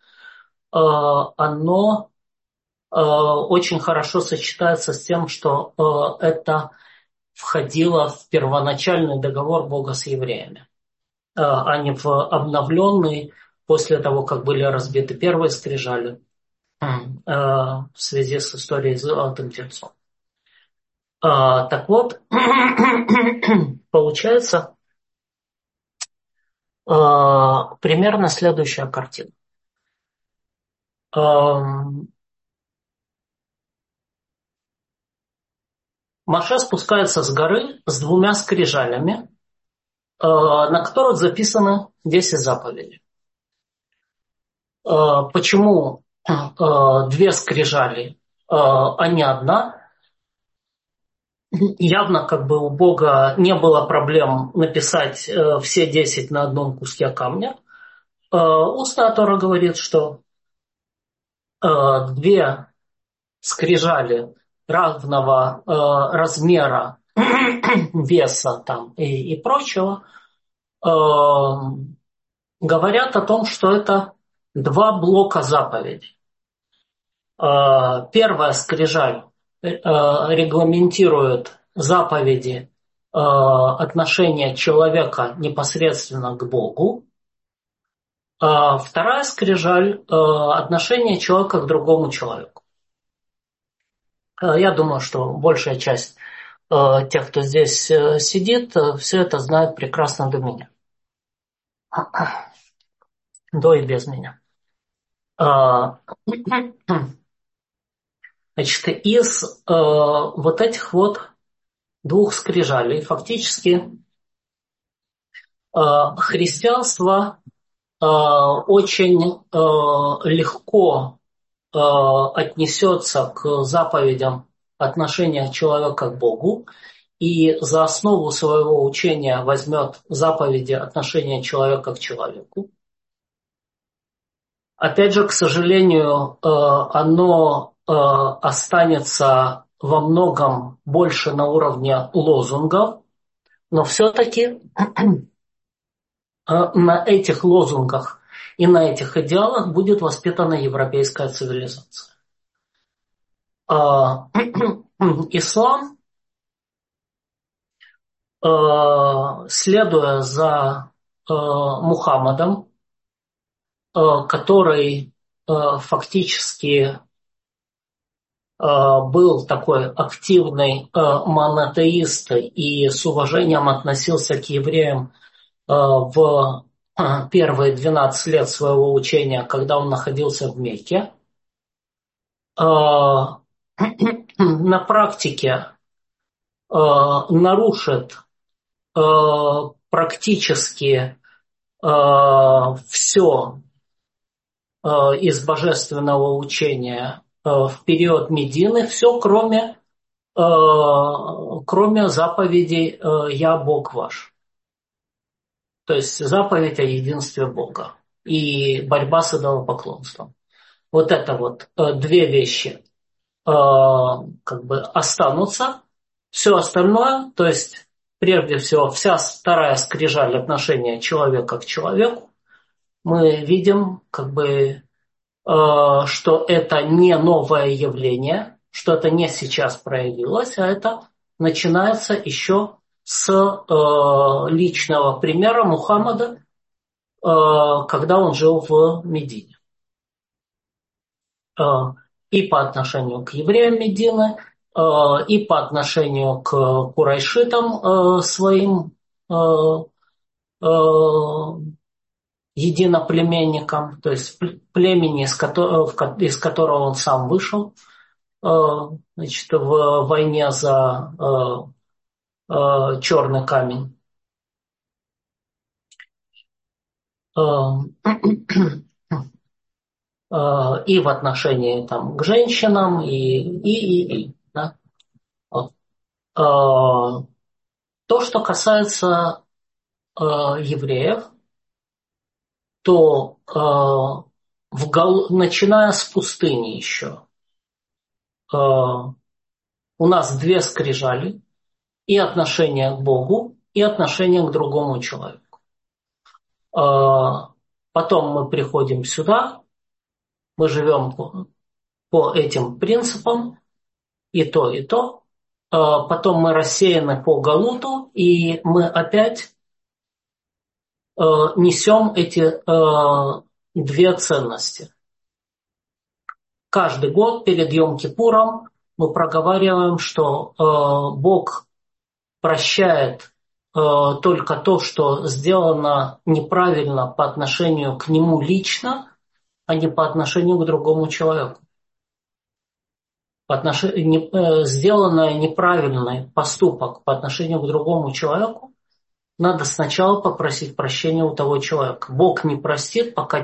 оно очень хорошо сочетается с тем, что это входило в первоначальный договор Бога с евреями, а не в обновленный после того, как были разбиты первые скрижали в связи с историей с Золотым Тельцом. Так вот, получается примерно следующая картина. Моше спускается с горы с двумя скрижалями, на которых записаны 10 заповедей. Почему две скрижали, а не одна? Явно как бы у Бога не было проблем написать все 10 на одном куске камня. Устная Тора говорит, что две скрижали равного размера, веса там и прочего говорят о том, что это два блока заповедей. Первая скрижаль регламентирует заповеди отношения человека непосредственно к Богу. Вторая скрижаль отношение человека к другому человеку. Я думаю, что большая часть тех, кто здесь сидит, все это знают прекрасно до меня. До и без меня. Значит, из вот этих вот двух скрижалей фактически христианство очень легко отнесется к заповедям отношения человека к Богу и за основу своего учения возьмет заповеди отношения человека к человеку. Опять же, к сожалению, оно останется во многом больше на уровне лозунгов, но все-таки на этих лозунгах и на этих идеалах будет воспитана европейская цивилизация. Ислам, следуя за Мухаммадом, который фактически был такой активный монотеист и с уважением относился к евреям в первые 12 лет своего учения, когда он находился в Мекке. На практике нарушит практически все из божественного учения в период Медины, все кроме заповедей «Я Бог ваш». То есть заповедь о единстве Бога и борьба с идолопоклонством. Вот это вот две вещи как бы останутся, Все остальное, то есть прежде всего вся вторая скрижаль отношения человека к человеку, мы видим что это не новое явление, что это не сейчас проявилось, а это начинается еще с личного примера Мухаммада, когда он жил в Медине. Э, и по отношению к евреям Медины, и по отношению к курайшитам своим э, э, единоплеменникам, то есть племени, из которого он сам вышел, значит, в войне за черный камень. И в отношении там, к женщинам, да. Вот. То, что касается евреев, то начиная с пустыни еще, у нас две скрижали, и отношение к Богу, и отношение к другому человеку. Потом мы приходим сюда, мы живем по этим принципам, и то, и то. Потом мы рассеяны по Галуту, и мы опять несем эти две ценности. Каждый год перед Йом-Кипуром мы проговариваем, что Бог прощает только то, что сделано неправильно по отношению к нему лично, а не по отношению к другому человеку. Сделанный неправильный поступок по отношению к другому человеку, надо сначала попросить прощения у того человека. Бог не простит, пока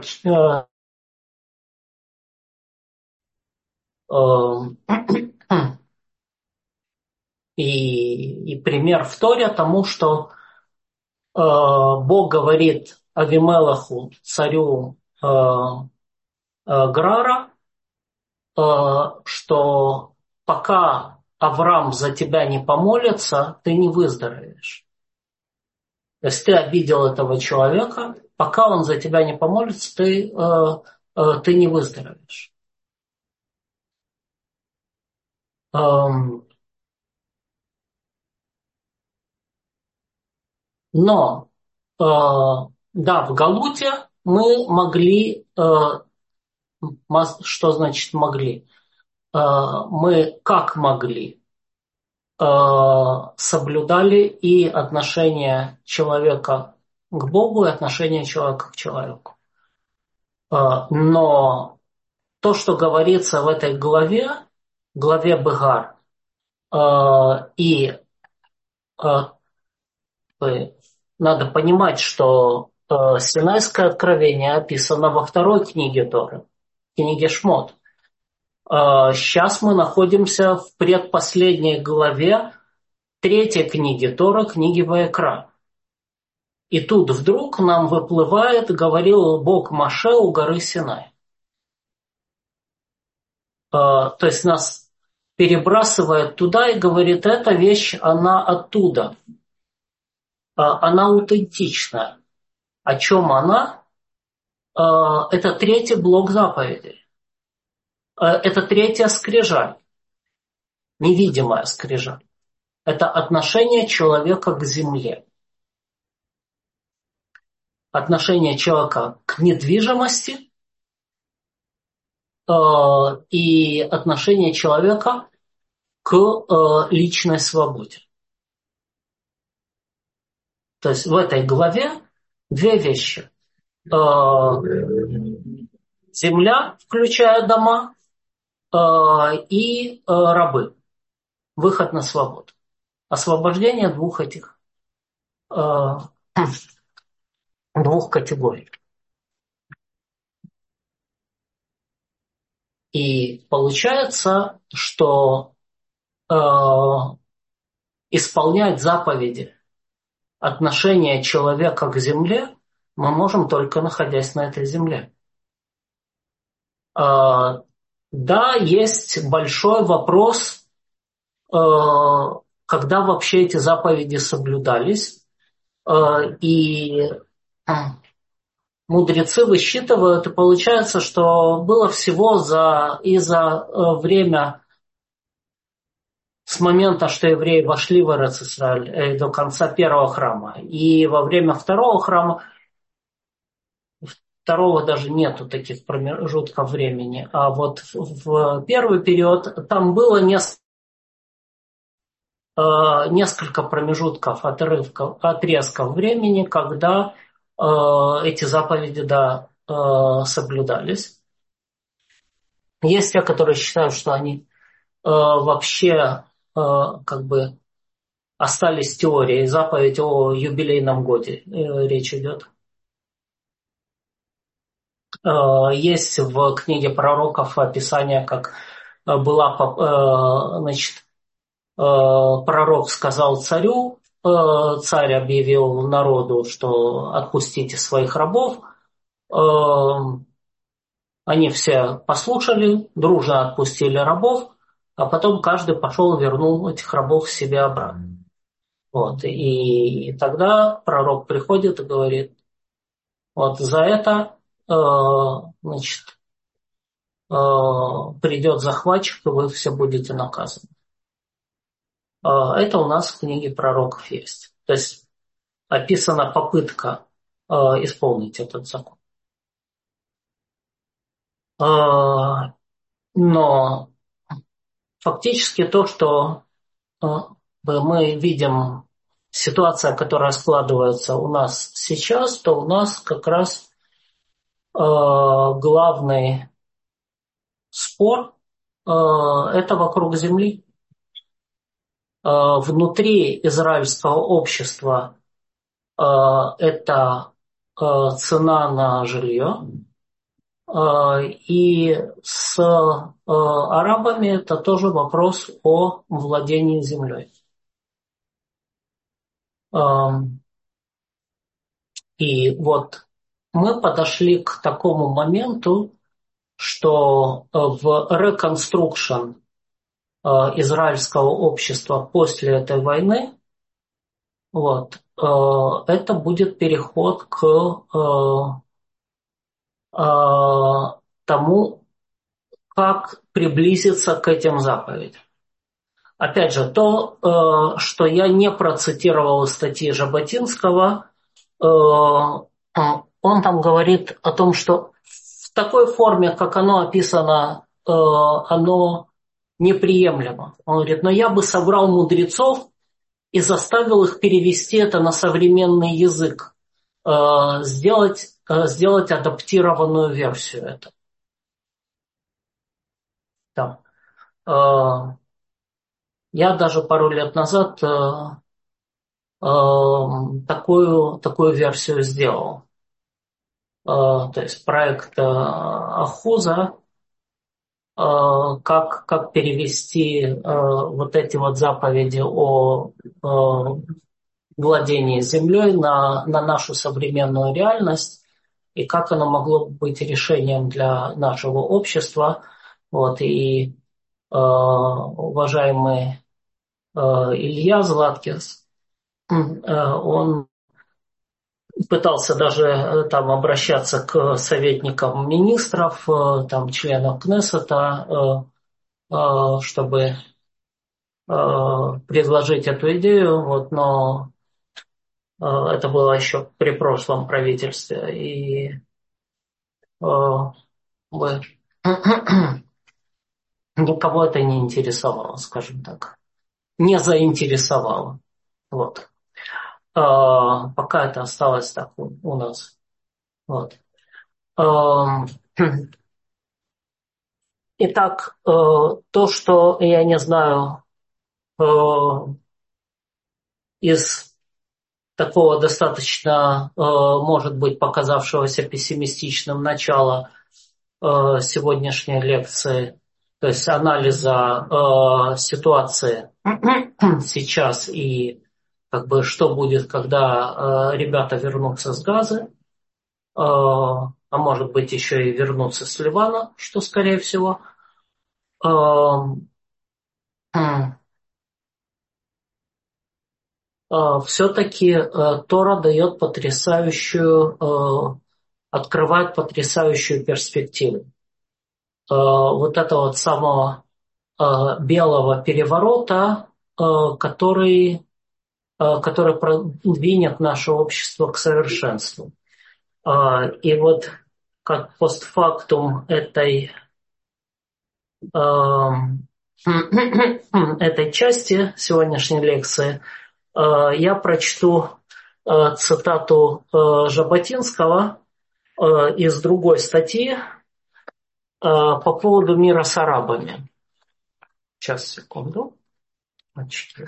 и пример в Торе тому, что Бог говорит Авимелаху, царю Грара, что пока Авраам за тебя не помолится, ты не выздоровеешь. То есть ты обидел этого человека, пока он за тебя не помолится, ты не выздоровеешь. Но да, в Галуте мы могли, что значит могли? Мы как могли соблюдали и отношение человека к Богу, и отношение человека к человеку. Но то, что говорится в этой главе Бегар, и надо понимать, что Синайское откровение описано во второй книге Торы, книге Шмот. Сейчас мы находимся в предпоследней главе третьей книги Торы, книги Ваекра. И тут вдруг нам выплывает, говорил Бог Моше у горы Синай. То есть нас перебрасывает туда и говорит, эта вещь, она оттуда. Она аутентична. О чем она? Это третий блок заповедей. Это третья скрижаль. Невидимая скрижаль. Это отношение человека к земле. Отношение человека к недвижимости и отношение человека к личной свободе. То есть в этой главе две вещи. Земля, включая дома, и рабы. Выход на свободу. Освобождение двух категорий. И получается, что исполнять заповеди отношения человека к земле мы можем только находясь на этой земле. Да, есть большой вопрос когда вообще эти заповеди соблюдались. И мудрецы высчитывают, и получается, что было всего за время с момента, что евреи вошли в Эрец-Исраэль, до конца первого храма. И во время второго храма, второго даже нету таких промежутков времени. А вот в первый период там было несколько промежутков, отрезков времени, когда эти заповеди, да, соблюдались. Есть те, которые считают, что они вообще как бы остались теорией. Заповедь о юбилейном годе речь идет. Есть в книге пророков описание, как значит, пророк сказал царю, царь объявил народу, что отпустите своих рабов. Они все послушали, дружно отпустили рабов, а потом каждый пошел и вернул этих рабов себе обратно. Вот. И тогда пророк приходит и говорит, вот за это значит, придет захватчик, и вы все будете наказаны. Это у нас в книге пророков есть. То есть описана попытка исполнить этот закон. Но фактически то, что мы видим, ситуация, которая складывается у нас сейчас, то у нас как раз главный спор это вокруг земли. Внутри израильского общества это цена на жилье. И с арабами это тоже вопрос о владении землей. И вот мы подошли к такому моменту, что в реконструкшн израильского общества после этой войны вот, это будет переход к тому, как приблизиться к этим заповедям. Опять же, то, что я не процитировал из статьи Жаботинского, он там говорит о том, что в такой форме, как оно описано, оно неприемлемо. Он говорит, но я бы собрал мудрецов и заставил их перевести это на современный язык, сделать адаптированную версию этого. Да. Я даже пару лет назад такую версию сделал. То есть проект Ахуза, как перевести вот эти вот заповеди о владении землей на нашу современную реальность и как оно могло быть решением для нашего общества. Вот, и уважаемый Илья Златкис, он пытался даже там обращаться к советникам министров, там, членам Кнессета, чтобы предложить эту идею, вот, но это было еще при прошлом правительстве. И никого это не интересовало, скажем так. Не заинтересовало. Вот. Пока это осталось так у нас. Вот. Итак, то, что я не знаю, из такого достаточно, может быть, показавшегося пессимистичным начала сегодняшней лекции, то есть анализа ситуации сейчас и как бы что будет, когда ребята вернутся с Газы, а может быть еще и вернутся с Ливана, что скорее всего. все-таки Тора дает открывает потрясающую перспективу. Вот этого вот самого белого переворота, который продвинет наше общество к совершенству. И вот как постфактум этой части сегодняшней лекции я прочту цитату Жаботинского из другой статьи по поводу мира с арабами. Сейчас, секунду. Очки.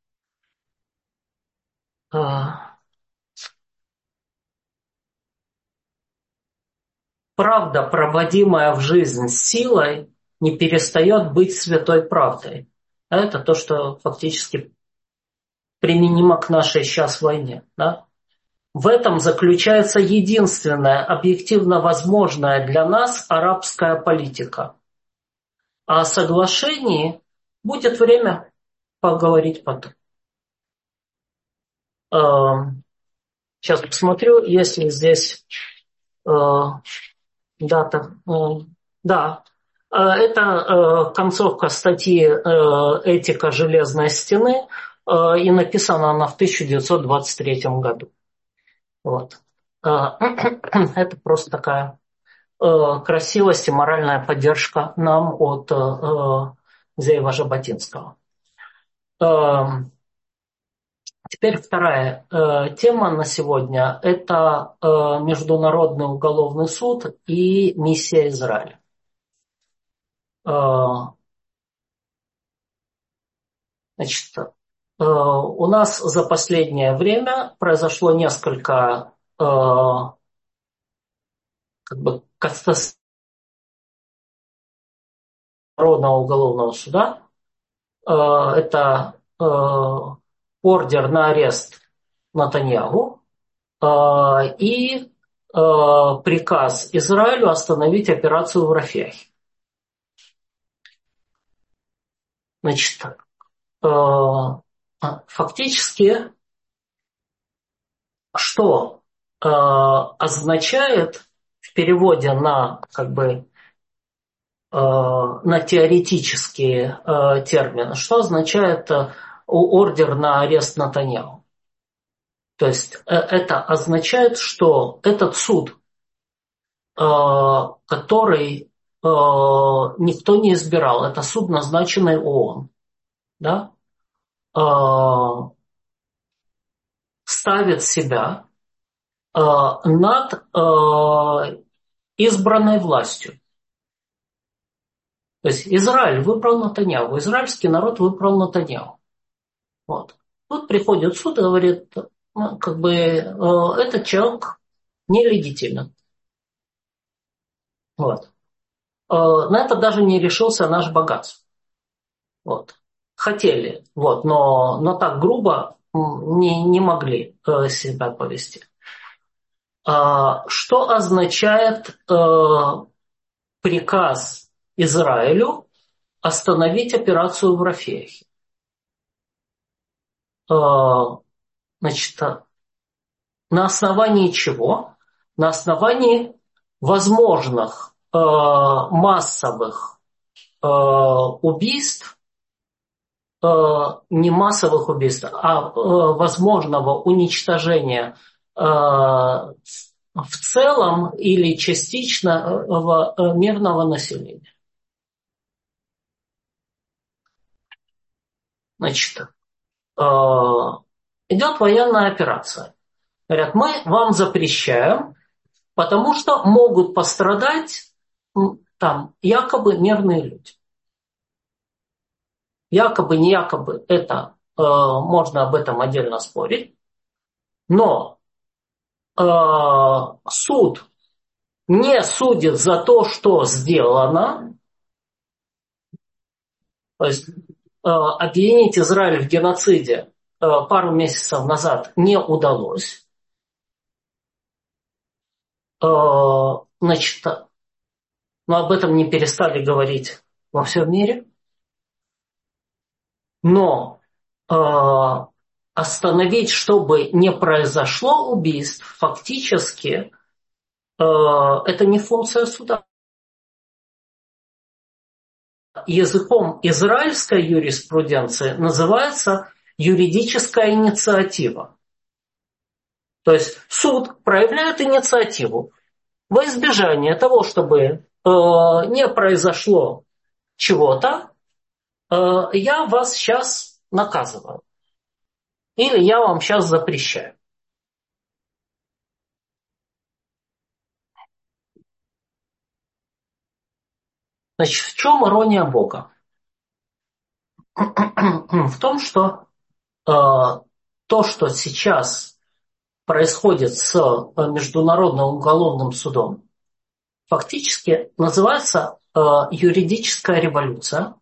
Правда, проводимая в жизнь силой, не перестает быть святой правдой. А это то, что фактически применимо к нашей сейчас войне. Да? В этом заключается единственная объективно возможная для нас арабская политика. А о соглашении будет время поговорить потом. Сейчас посмотрю, если здесь дата. Да, это концовка статьи «Этика железной стены», и написана она в 1923 году. Вот. Это просто такая красивость и моральная поддержка нам от Зеева Жаботинского. Теперь вторая тема на сегодня – это Международный уголовный суд и миссия Израиля. Значит, у нас за последнее время произошло несколько катастроф Международного уголовного суда. Это ордер на арест Нетаньяху и приказ Израилю остановить операцию в Рафехе. Значит, фактически, что означает в переводе на на теоретические термины, что означает ордер на арест Нетаньяху? То есть это означает, что этот суд, который никто не избирал, это суд, назначенный ООН, да, ставит себя над избранной властью. То есть Израиль выбрал Нетаньяху, израильский народ выбрал Нетаньяху. Вот. Тут приходит суд и говорит, этот человек нелегитимен. Вот. На это даже не решился наш богатство. Вот. Хотели, вот, но так грубо не могли себя повести. Что означает приказ Израилю остановить операцию в Рафехе? Значит, на основании чего? На основании возможных массовых убийств, не массовых убийств, а возможного уничтожения в целом или частично мирного населения. Значит, идет военная операция. Говорят, мы вам запрещаем, потому что могут пострадать там якобы мирные люди. Якобы, не якобы, это можно об этом отдельно спорить. Но суд не судит за то, что сделано. То есть обвинить Израиль в геноциде пару месяцев назад не удалось. Значит, но об этом не перестали говорить во всем мире. Но остановить, чтобы не произошло убийств, фактически это не функция суда. Языком израильской юриспруденции называется юридическая инициатива. То есть суд проявляет инициативу во избежание того, чтобы не произошло чего-то, я вас сейчас наказываю. Или я вам сейчас запрещаю. Значит, в чем ирония Бога? В том, что то, что сейчас происходит с Международным уголовным судом, фактически называется юридическая революция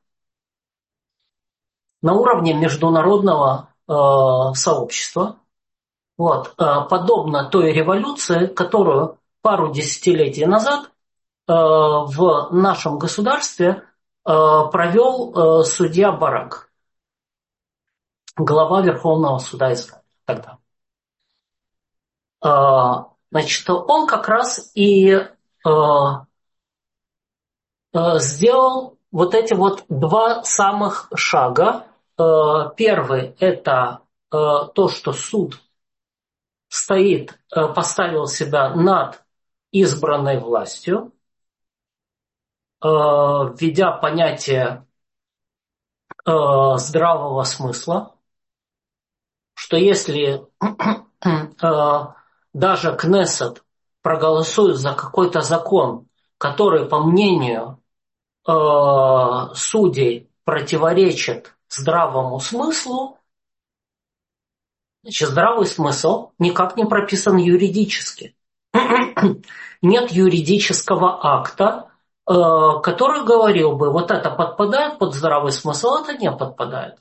на уровне международного сообщества. Вот, подобно той революции, которую пару десятилетий назад в нашем государстве провел судья Барак, глава Верховного суда Израиля тогда. Значит, он как раз и сделал вот эти вот два самых шага. Первый – это то, что суд стоит, поставил себя над избранной властью, введя понятие здравого смысла, что если даже Кнессет проголосует за какой-то закон, который, по мнению судей, противоречит здравому смыслу, значит, здравый смысл никак не прописан юридически. Нет юридического акта, который говорил бы, вот это подпадает под здравый смысл, это не подпадает.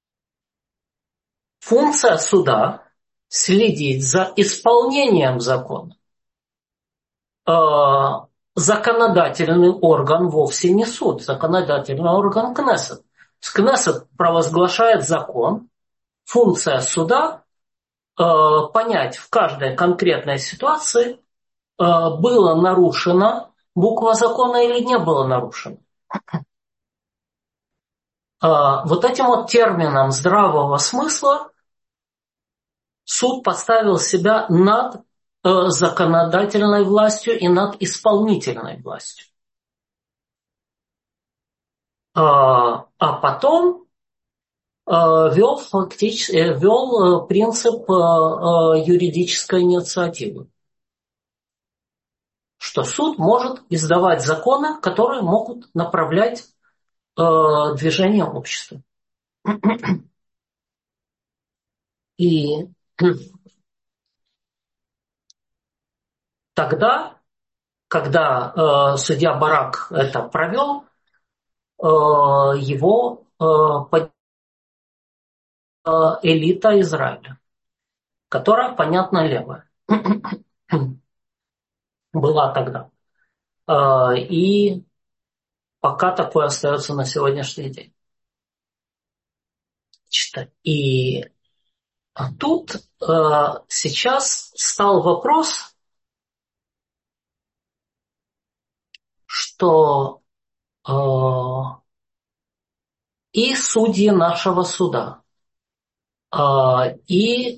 Функция суда – следить за исполнением закона. Законодательный орган вовсе не суд, законодательный орган Кнессет. Кнессет провозглашает закон. Функция суда понять в каждой конкретной ситуации, была нарушена буква закона или не была нарушена. Вот этим вот термином здравого смысла суд поставил себя над законодательной властью и над исполнительной властью. А потом ввел принцип юридической инициативы, что суд может издавать законы, которые могут направлять движение общества. И тогда, когда судья Барак это провел, его элита Израиля, которая, понятно, левая, была тогда. И пока такое остается на сегодняшний день. И тут сейчас стал вопрос, что и судьи нашего суда, и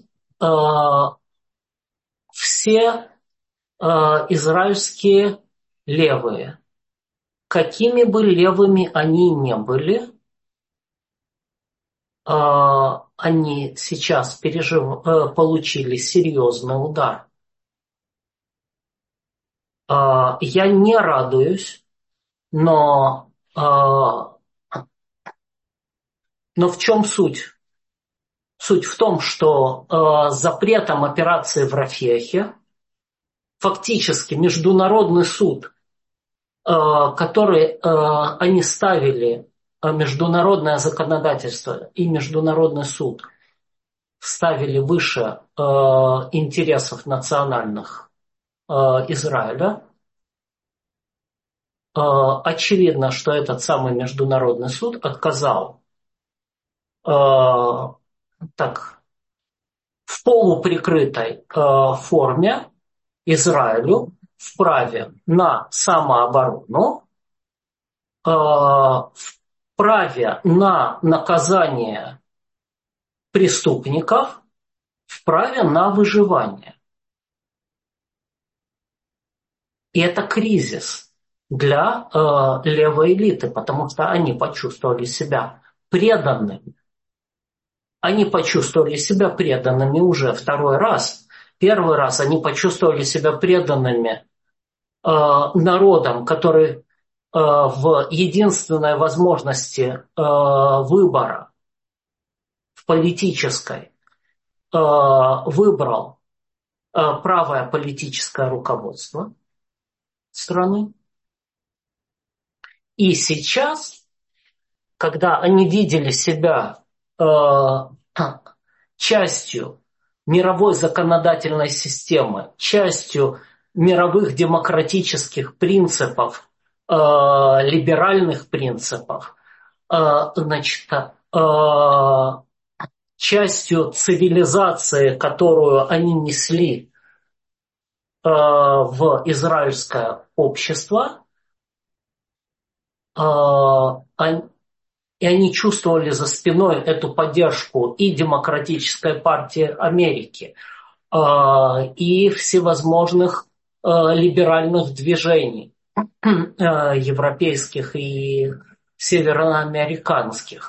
все израильские левые, какими бы левыми они ни были, они сейчас получили серьезный удар. Я не радуюсь, но в чем суть? Суть в том, что запретом операции в Рафехе фактически международный суд, который они ставили, международное законодательство и международный суд ставили выше интересов национальных Израиля. Очевидно, что этот самый международный суд отказал полуприкрытой форме Израилю в праве на самооборону, в праве на наказание преступников, в праве на выживание. И это кризис для левой элиты, потому что они почувствовали себя преданными. Они почувствовали себя преданными уже второй раз. Первый раз они почувствовали себя преданными народом, который в единственной возможности выбора в политической выбрал правое политическое руководство страны. И сейчас, когда они видели себя частью мировой законодательной системы, частью мировых демократических принципов, либеральных принципов, значит, частью цивилизации, которую они несли в израильское общество, и они чувствовали за спиной эту поддержку и Демократической партии Америки, и всевозможных либеральных движений, европейских и североамериканских.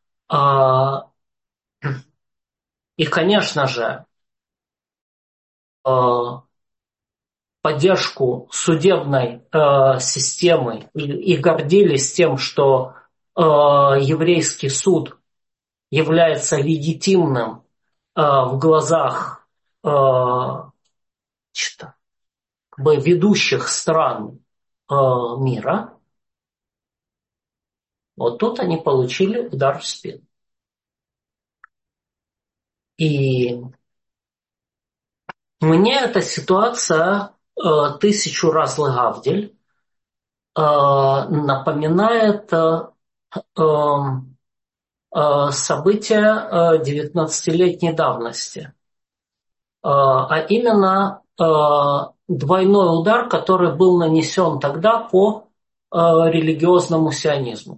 И, конечно же, поддержку судебной системы и гордились тем, что еврейский суд является легитимным в глазах ведущих стран мира, вот тут они получили удар в спину. И мне эта ситуация тысячу раз легавдель напоминает события 19-летней давности. А именно двойной удар, который был нанесен тогда по религиозному сионизму.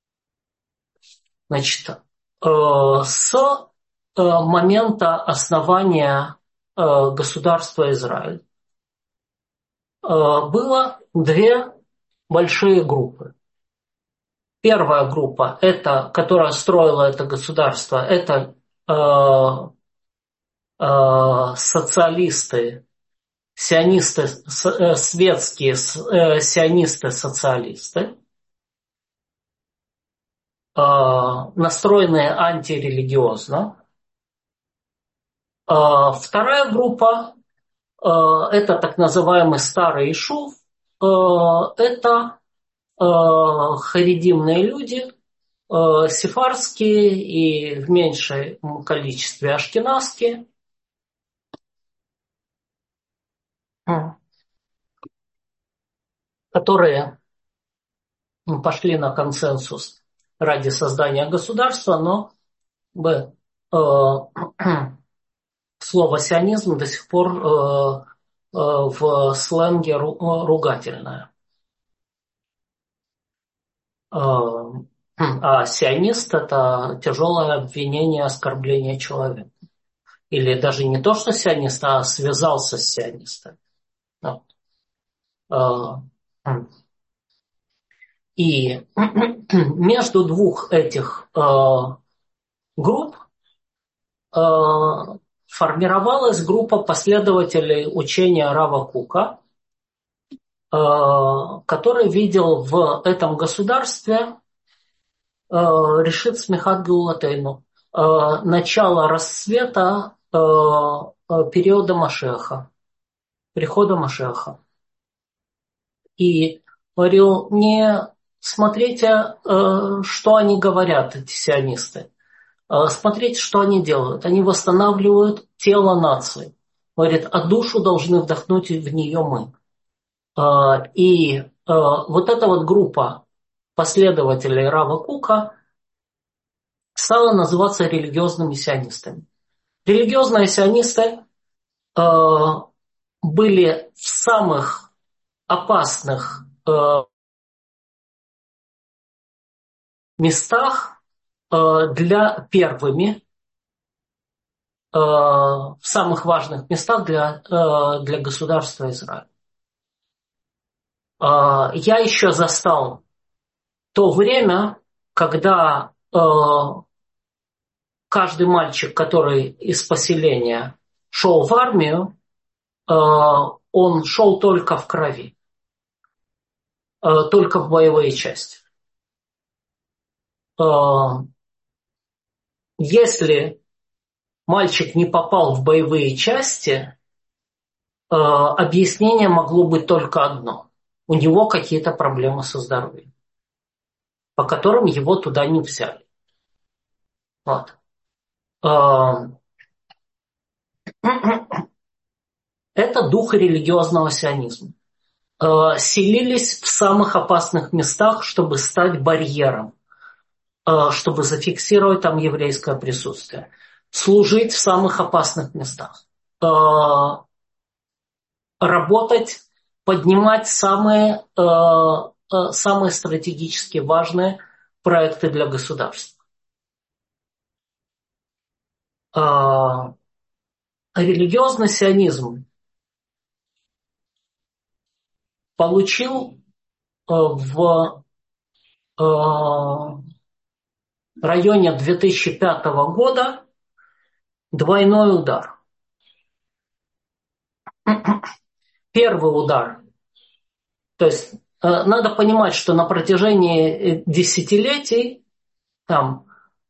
Значит, с момента основания государства Израиль было две большие группы. Первая группа, которая строила это государство, это социалисты, сионисты, светские сионисты-социалисты, настроенные антирелигиозно. Вторая группа – это так называемый старый Ишув, это харидимные люди, сефардские и в меньшем количестве ашкеназские, которые пошли на консенсус ради создания государства, но слово сионизм до сих пор в сленге ругательное. А сионист – это тяжелое обвинение, оскорбление человека. Или даже не то, что сионист, а связался с сионистом. И между двух этих групп формировалась группа последователей учения Рава Кука, который видел в этом государстве решит смехат Геулатейну, начало расцвета периода Машеха, прихода Машеха. И говорил, не смотрите, что они говорят, эти сионисты. Смотрите, что они делают. Они восстанавливают тело нации. Говорит, а душу должны вдохнуть в нее мы. И вот эта вот группа последователей Рава Кука стала называться религиозными сионистами. Религиозные сионисты были в самых опасных местах для первыми, в самых важных местах для государства Израиль. Я еще застал то время, когда каждый мальчик, который из поселения шел в армию, он шел только в крови, только в боевые части. Если мальчик не попал в боевые части, объяснение могло быть только одно. У него какие-то проблемы со здоровьем, по которым его туда не взяли. Вот. Это дух религиозного сионизма. Селились в самых опасных местах, чтобы стать барьером, чтобы зафиксировать там еврейское присутствие. Служить в самых опасных местах. Работать, поднимать самые стратегически важные проекты для государства. Религиозный сионизм получил в районе 2005 года двойной удар. Первый удар. То есть надо понимать, что на протяжении десятилетий там,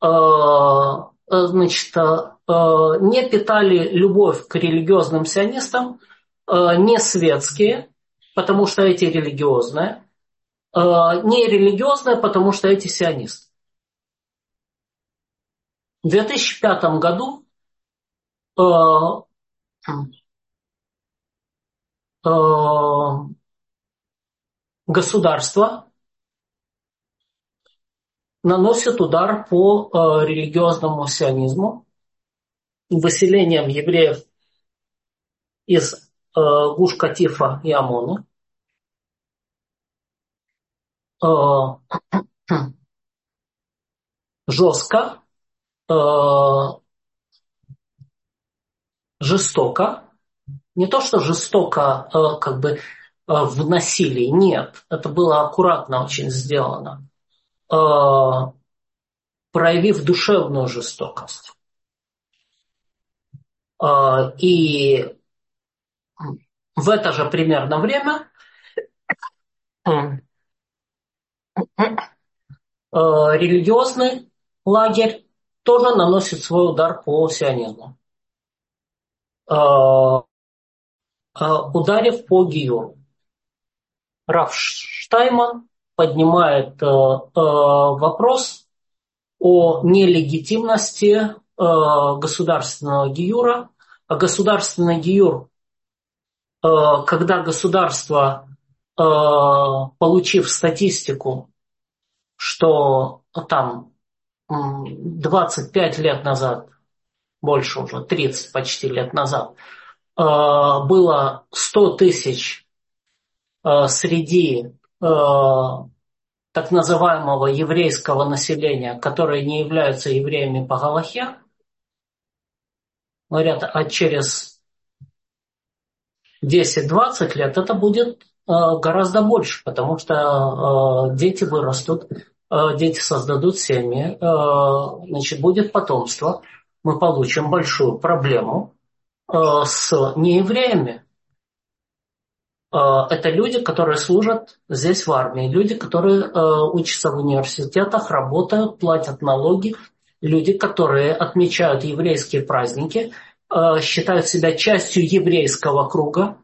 не питали любовь к религиозным сионистам не светские, потому что эти религиозные, не религиозные, потому что эти сионисты. В 2005 году государство наносит удар по религиозному сионизму, выселением евреев из Гуш-Катифа и Амона. Жестко, жестоко. Не то, что жестоко в насилии, нет. Это было аккуратно очень сделано. Проявив душевную жестокость. И в это же примерно время религиозный лагерь тоже наносит свой удар по сионизму. Ударив по гиюру. Рав Штайман поднимает вопрос о нелегитимности государственного гиюра. А государственный гиюр, когда государство, получив статистику, что там 25 лет назад, больше уже, 30 почти лет назад, было 100 тысяч среди так называемого еврейского населения, которые не являются евреями по галахе, говорят, а через 10-20 лет это будет гораздо больше, потому что дети вырастут, дети создадут семьи, значит, будет потомство, мы получим большую проблему с неевреями. Это люди, которые служат здесь в армии, люди, которые учатся в университетах, работают, платят налоги, люди, которые отмечают еврейские праздники, считают себя частью еврейского круга.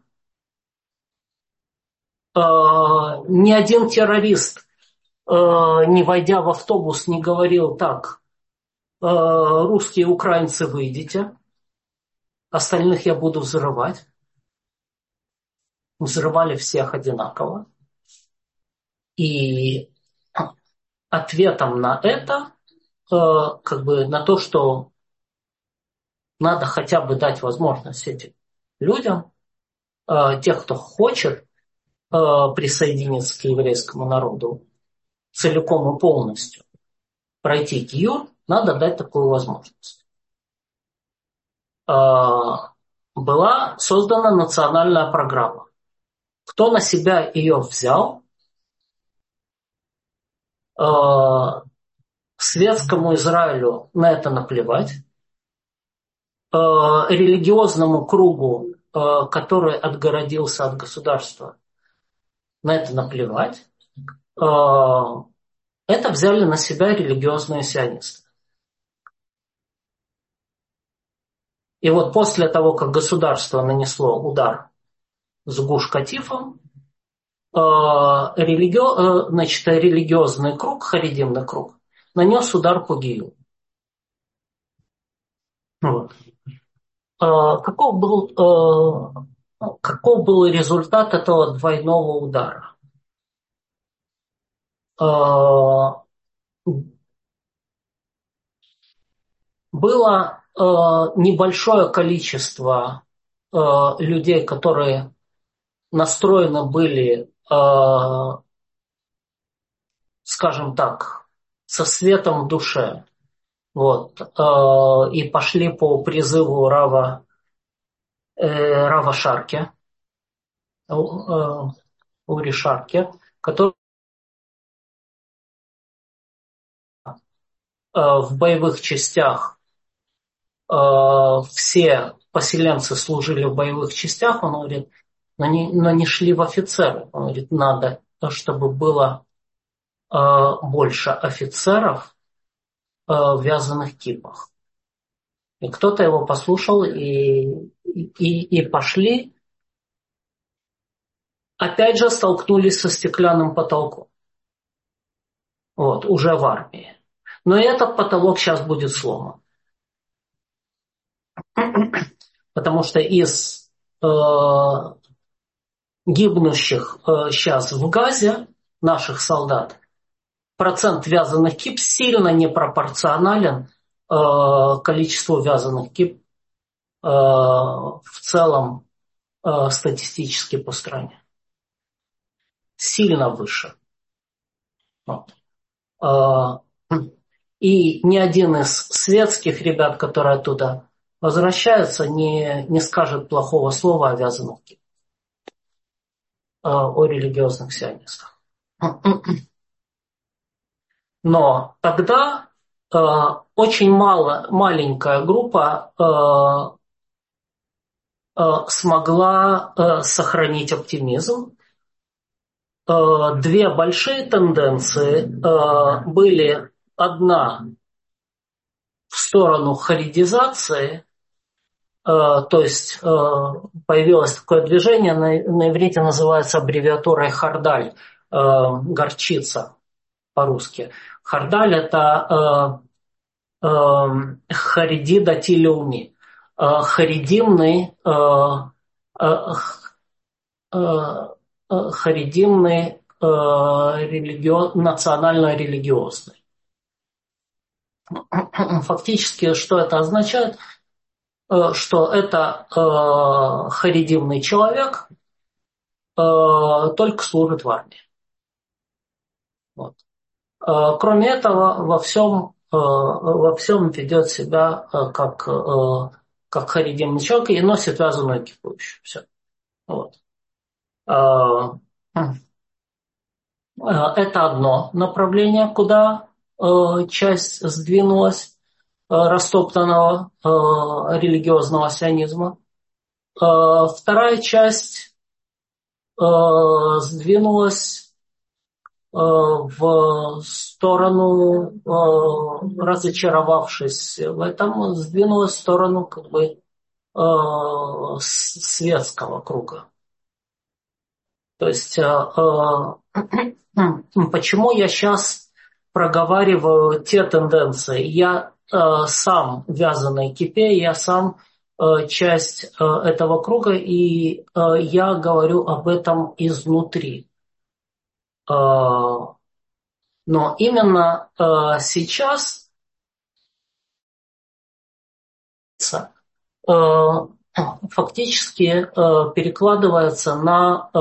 Ни один террорист, не войдя в автобус, не говорил так: русские, украинцы, выйдите, остальных я буду взрывать. Взрывали всех одинаково. И ответом на это, на то, что надо хотя бы дать возможность этим людям, тех, кто хочет присоединиться к еврейскому народу целиком и полностью, пройти гиюр, надо дать такую возможность. Была создана национальная программа. Кто на себя ее взял, светскому Израилю на это наплевать, религиозному кругу, который отгородился от государства, на это наплевать. Это взяли на себя религиозные сионисты. И вот после того, как государство нанесло удар с Гуш-Катифом, религиозный круг, харидимный круг, нанес удар по Гию. Вот. Каков был результат этого двойного удара? Было небольшое количество людей, которые настроены были, скажем так, со светом в душе, вот, и пошли по призыву Рава Шарки, Ури Шарки, который в боевых частях, все поселенцы служили в боевых частях, он говорит, но не шли в офицеры. Он говорит, надо, чтобы было больше офицеров в вязаных кипах. И кто-то его послушал и пошли. Опять же столкнулись со стеклянным потолком. Вот, уже в армии. Но этот потолок сейчас будет сломан. Потому что из гибнущих сейчас в Газе наших солдат процент вязаных кип сильно непропорционален количеству вязаных кип в целом статистически по стране. Сильно выше. Вот. И ни один из светских ребят, которые оттуда возвращаются, не скажет плохого слова о вязаных кип, о религиозных сионистах. Но тогда очень маленькая группа смогла сохранить оптимизм. Две большие тенденции были. Одна в сторону харидизации, то есть появилось такое движение, на иврите называется аббревиатурой хардаль, горчица по-русски. Хардаль – это хариди дати леуми, харидимный национально-религиозный. Фактически, что это означает? Что это харидимный человек, только служит в армии. Вот. Кроме этого, во всем ведет себя как харидимный человек и носит вязаную кипу еще. Все. Вот. Это одно направление, куда часть сдвинулась растоптанного религиозного сионизма. Вторая часть сдвинулась в сторону, разочаровавшись в этом, сдвинулась в сторону как бы светского круга. То есть почему я сейчас проговариваю те тенденции? Я сам в вязаной кипе, я сам часть этого круга, и я говорю об этом изнутри. Но именно сейчас фактически перекладывается на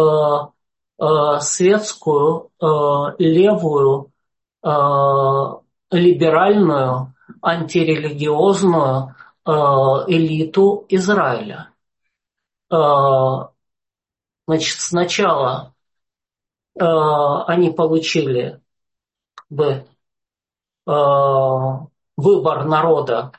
светскую, левую, либеральную, антирелигиозную элиту Израиля. Значит, сначала они получили бы выбор народа,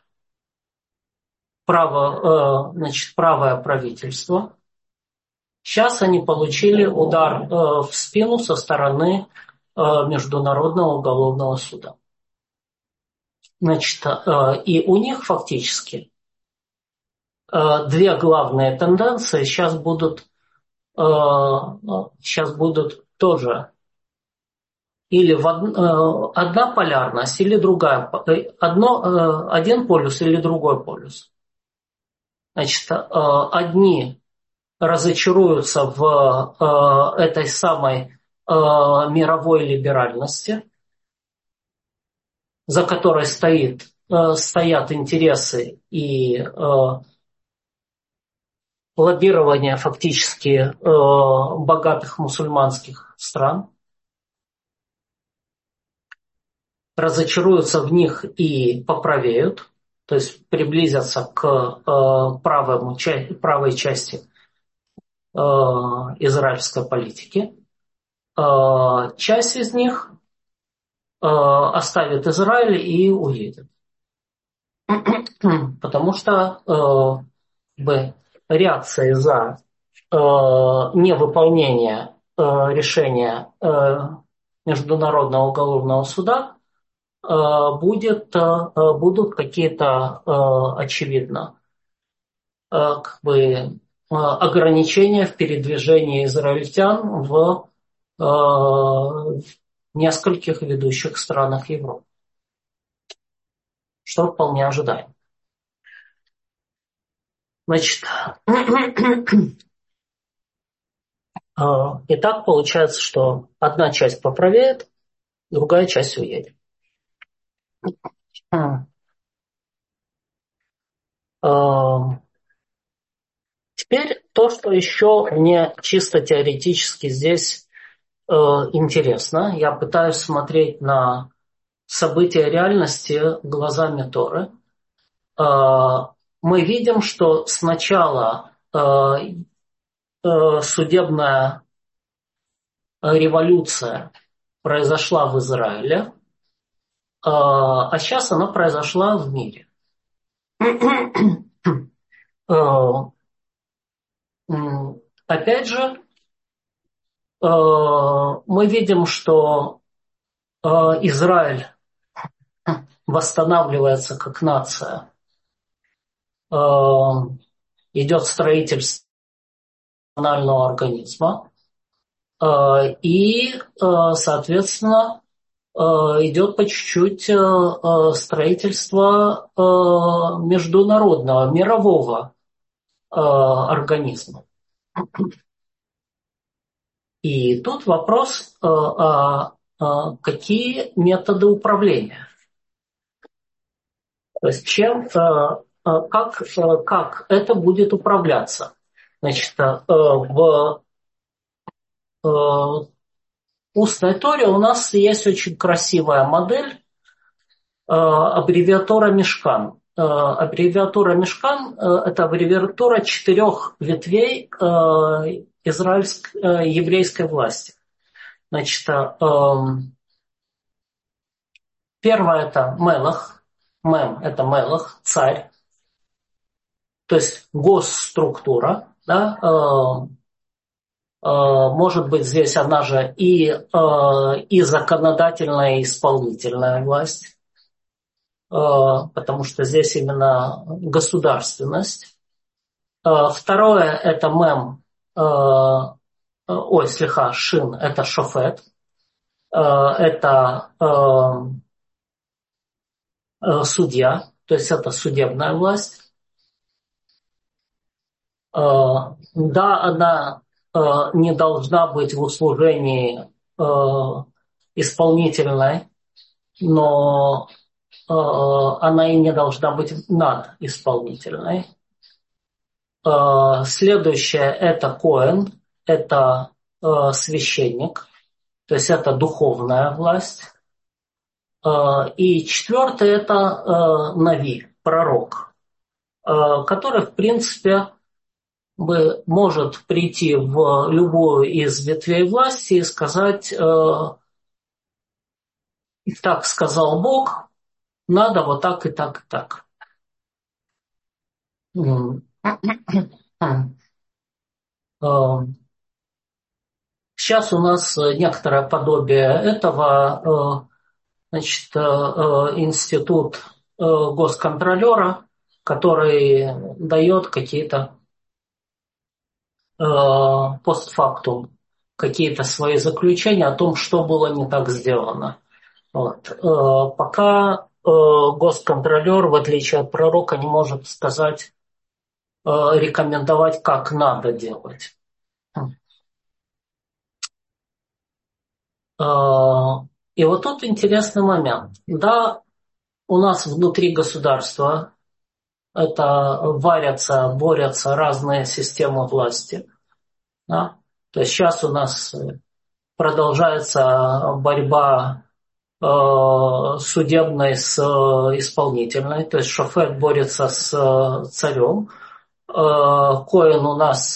правое правительство. Сейчас они получили удар в спину со стороны Международного уголовного суда. Значит, и у них фактически две главные тенденции сейчас будут тоже или одна полярность, или другая, один полюс или другой полюс. Значит, одни разочаруются в этой самой мировой либеральности, за которой стоят интересы и лоббирование фактически богатых мусульманских стран, разочаруются в них и поправеют, то есть приблизятся к правой части израильской политики. Часть из них оставит Израиль и уедет. Потому что реакция за невыполнение решения Международного уголовного суда будут какие-то, очевидно, ограничения в передвижении израильтян в нескольких ведущих странах Европы, что вполне ожидаемо. Значит, и так получается, что одна часть поправеет, другая часть уедет. Теперь то, что еще мне чисто теоретически здесь интересно. Я пытаюсь смотреть на события реальности глазами Торы. Мы видим, что сначала судебная революция произошла в Израиле, а сейчас она произошла в мире. Опять же, мы видим, что Израиль восстанавливается как нация. Идет строительство национального организма. И, соответственно, идет по чуть-чуть строительство международного, мирового организма. И тут вопрос, какие методы управления? То есть как это будет управляться? Значит, в устной Торе у нас есть очень красивая модель, аббревиатура Мишкан. Аббревиатура Мишкан – это аббревиатура 4 ветвей еврейской власти. Значит, первое – это Мелах. Мем – это Мелах, царь. То есть госструктура. Да? Может быть, здесь она же и законодательная, и исполнительная власть. Потому что здесь именно государственность. Второе – это мем, шин – это шофет, это судья, то есть это судебная власть. Да, она не должна быть в услужении исполнительной, но она и не должна быть над исполнительной. Следующее – это коэн, это священник, то есть это духовная власть. И четвертое – это нави, пророк, который, в принципе, может прийти в любую из ветвей власти и сказать, так сказал Бог, надо вот так и так и так. Сейчас у нас некоторое подобие этого, значит, институт госконтролера, который дает какие-то постфактум, какие-то свои заключения о том, что было не так сделано. Вот. Пока госконтролер, в отличие от пророка, не может сказать, рекомендовать, как надо делать. И вот тут интересный момент. Да, у нас внутри государства это варятся, борются разные системы власти. Да? То есть сейчас у нас продолжается борьба судебной с исполнительной. То есть шофет борется с царем. Коэн у нас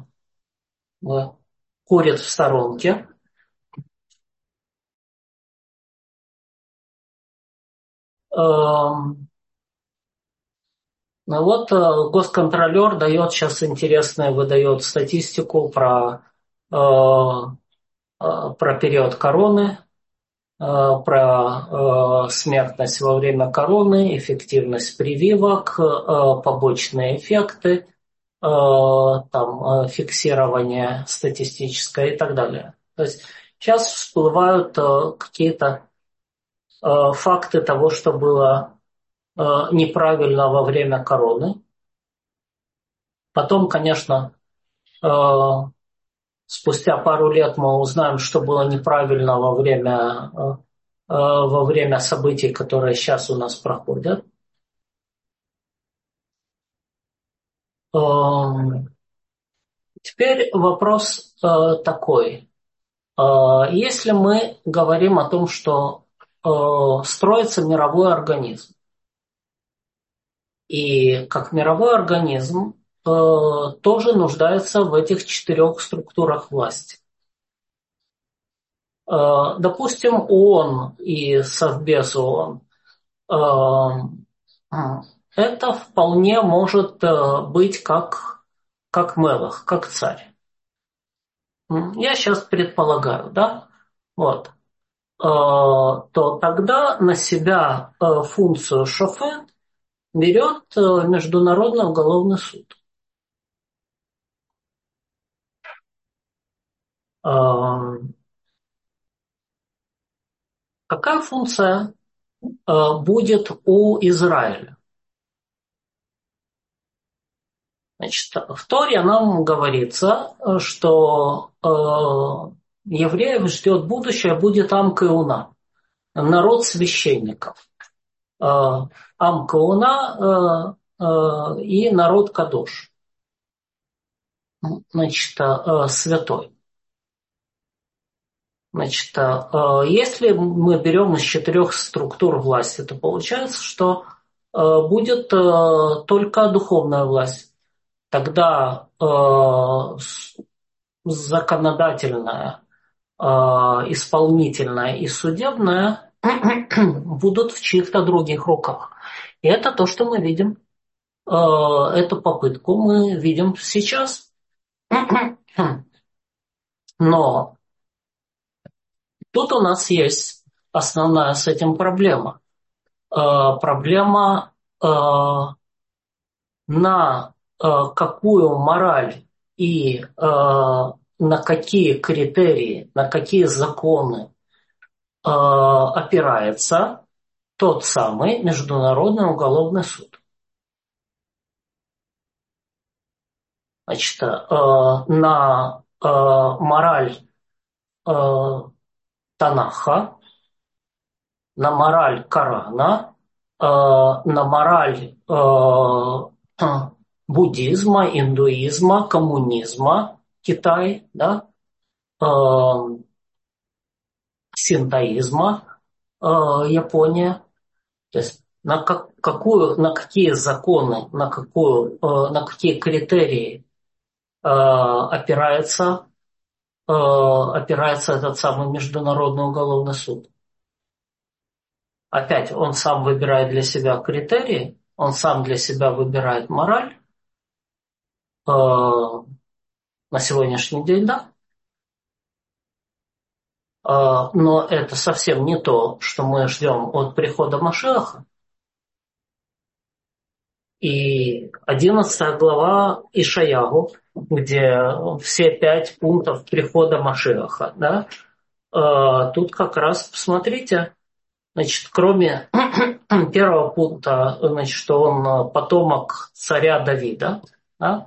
курит в сторонке. Ну вот госконтролер дает сейчас интересную, выдает статистику про период короны, про смертность во время короны, эффективность прививок, побочные эффекты, там, фиксирование статистическое и так далее. То есть сейчас всплывают какие-то факты того, что было неправильно во время короны. Потом, конечно, спустя пару лет мы узнаем, что было неправильно во время событий, которые сейчас у нас проходят. Теперь вопрос такой. Если мы говорим о том, что строится мировой организм, и как мировой организм тоже нуждается в этих 4 структурах власти. Допустим, ООН и Совбез ООН. Это вполне может быть как мелах, как царь. Я сейчас предполагаю, да? Вот. То тогда на себя функцию шофе берет Международный уголовный суд. Какая функция будет у Израиля? Значит, в Торе нам говорится, что евреев ждет будущее, будет Ам-Кеуна, народ священников. Ам-Кеуна и народ Кадош, значит, святой. Значит, если мы берем из 4 структур власти, то получается, что будет только духовная власть. Тогда законодательная, исполнительная и судебная будут в чьих-то других руках. И это то, что мы видим. Эту попытку мы видим сейчас. Но тут у нас есть основная с этим проблема. Проблема на какую мораль и на какие критерии, на какие законы опирается тот самый Международный уголовный суд. Значит, на мораль Танаха, на мораль Корана, на мораль буддизма, индуизма, коммунизма, Китай, да, э, синтоизма, Япония. То есть на какие законы, на какие критерии опирается этот самый Международный уголовный суд. Опять, он сам выбирает для себя критерии, он сам для себя выбирает мораль. На сегодняшний день, да. Но это совсем не то, что мы ждем от прихода Машиаха. И 11 глава Ишаягу, где все 5 пунктов прихода Машиаха, да, тут как раз, посмотрите, значит, кроме первого пункта, значит, что он потомок царя Давида, да,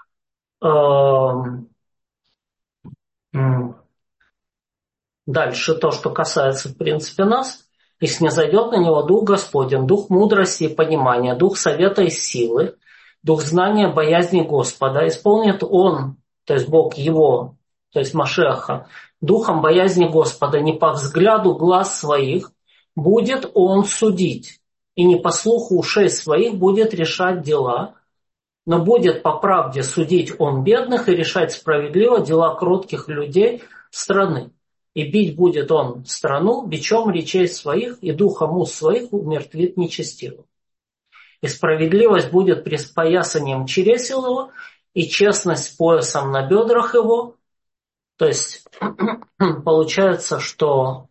дальше то, что касается, в принципе, нас, и снизойдет на него Дух Господень, Дух мудрости и понимания, Дух совета и силы, Дух знания, боязни Господа. Исполнит он, то есть Бог его, то есть Машеха, Духом боязни Господа, не по взгляду глаз своих будет он судить, и не по слуху ушей своих будет решать дела, но будет по правде судить он бедных и решать справедливо дела кротких людей страны. И бить будет он страну бичом речей своих, и духом уст своих умертвит нечестивых. И справедливость будет припоясанием чресел его, и честность поясом на бедрах его. То есть получается, что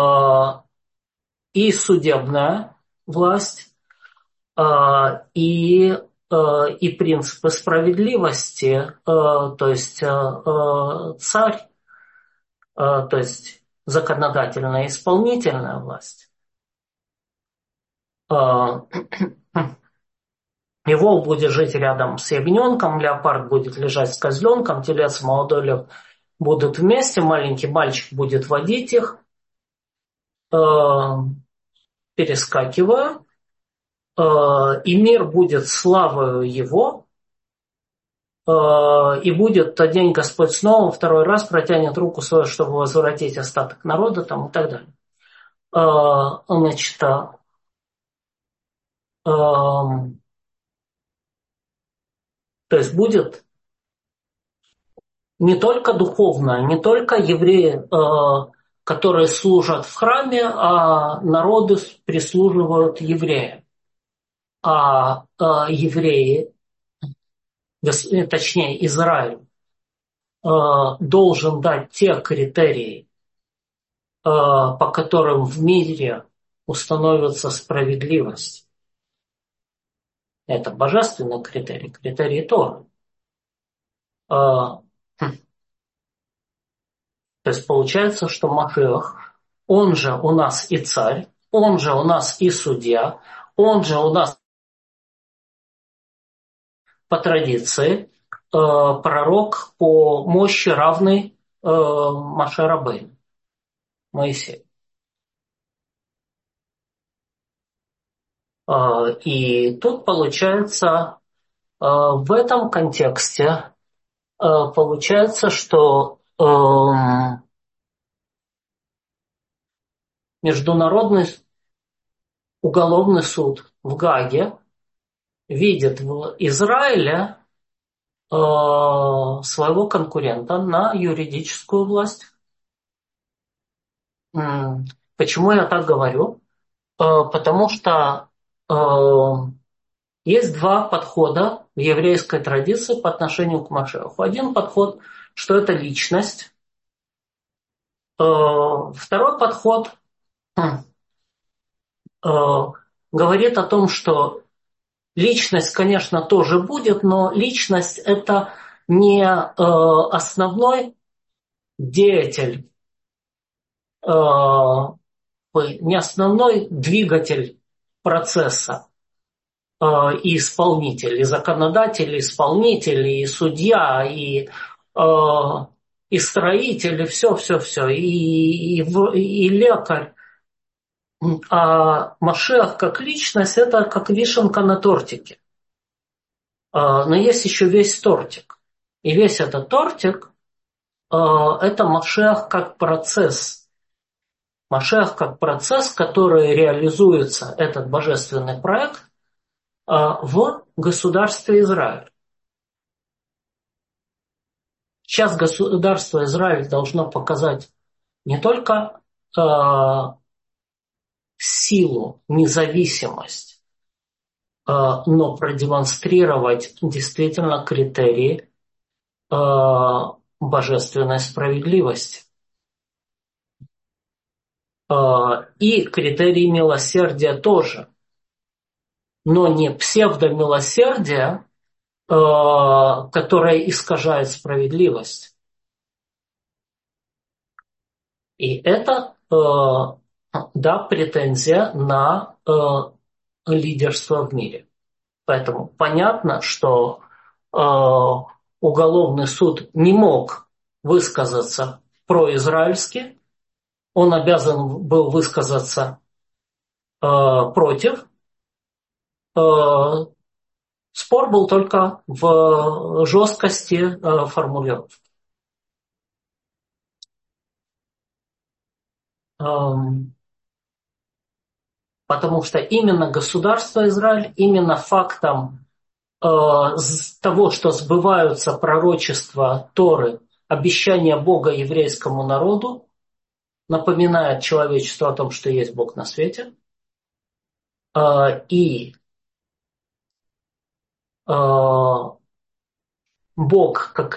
и судебная власть, и принципы справедливости, то есть царь, то есть законодательная и исполнительная власть. Волк будет жить рядом с ягненком, леопард будет лежать с козленком, телец и молодой лев будут вместе, маленький мальчик будет водить их, перескакивая, и мир будет славою его, и будет тот день Господь снова второй раз протянет руку свою, чтобы возвратить остаток народа там, и так далее. Значит, то есть будет не только духовное, не только евреи, которые служат в храме, а народы прислуживают евреям. А евреи, точнее Израиль, должен дать те критерии, по которым в мире установится справедливость. Это божественный критерий, критерий Торы. То есть получается, что Машиах, он же у нас и царь, он же у нас и судья, он же у нас по традиции пророк по мощи равный Моше Рабейну, Моисею. И тут получается, в этом контексте, получается, что Международный уголовный суд в Гааге видит в Израиле своего конкурента на юридическую власть. Почему я так говорю? Потому что есть два подхода в еврейской традиции по отношению к Машиаху. Один подход, что это личность. Второй подход говорит о том, что личность, конечно, тоже будет, но личность – это не основной деятель, не основной двигатель процесса, и исполнитель, и законодатель, и исполнитель, и судья, и строитель, и все, и лекарь. А Машиах как личность – это как вишенка на тортике. Но есть еще весь тортик. И весь этот тортик это Машиах как процесс. Машиах как процесс, который реализуется, этот божественный проект, в государстве Израиль. Сейчас государство Израиль должно показать не только силу, независимость, но продемонстрировать действительно критерии божественной справедливости и критерии милосердия тоже, но не псевдомилосердие, которое искажает справедливость. И это, да, претензия на лидерство в мире. Поэтому понятно, что уголовный суд не мог высказаться произраильски, он обязан был высказаться против. Спор был только в жесткости формулировки. Потому что именно государство Израиль, именно фактом того, что сбываются пророчества Торы, обещания Бога еврейскому народу, напоминает человечеству о том, что есть Бог на свете. И Бог как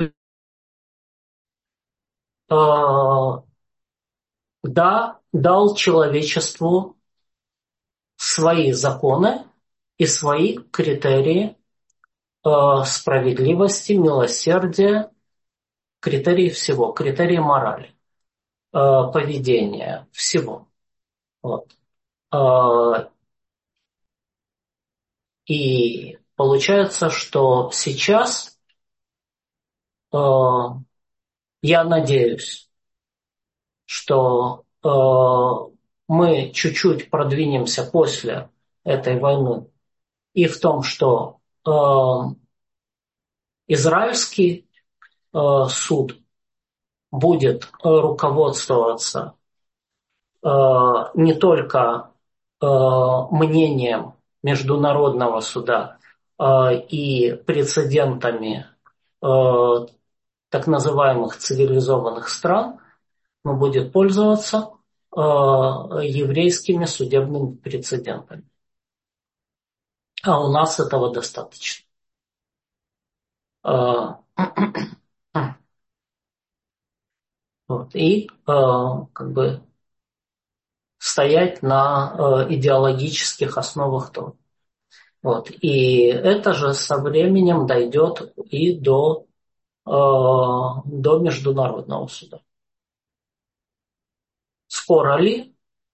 дал человечеству свои законы и свои критерии справедливости, милосердия, критерии всего, критерии морали, поведения, всего. Вот. И получается, что сейчас я надеюсь, что мы чуть-чуть продвинемся после этой войны и в том, что израильский суд будет руководствоваться не только мнением международного суда и прецедентами так называемых цивилизованных стран, но будет пользоваться еврейскими судебными прецедентами. А у нас этого достаточно. Вот. И как бы стоять на идеологических основах тоже. Вот. И это же со временем дойдет и до международного суда. Скоро ли?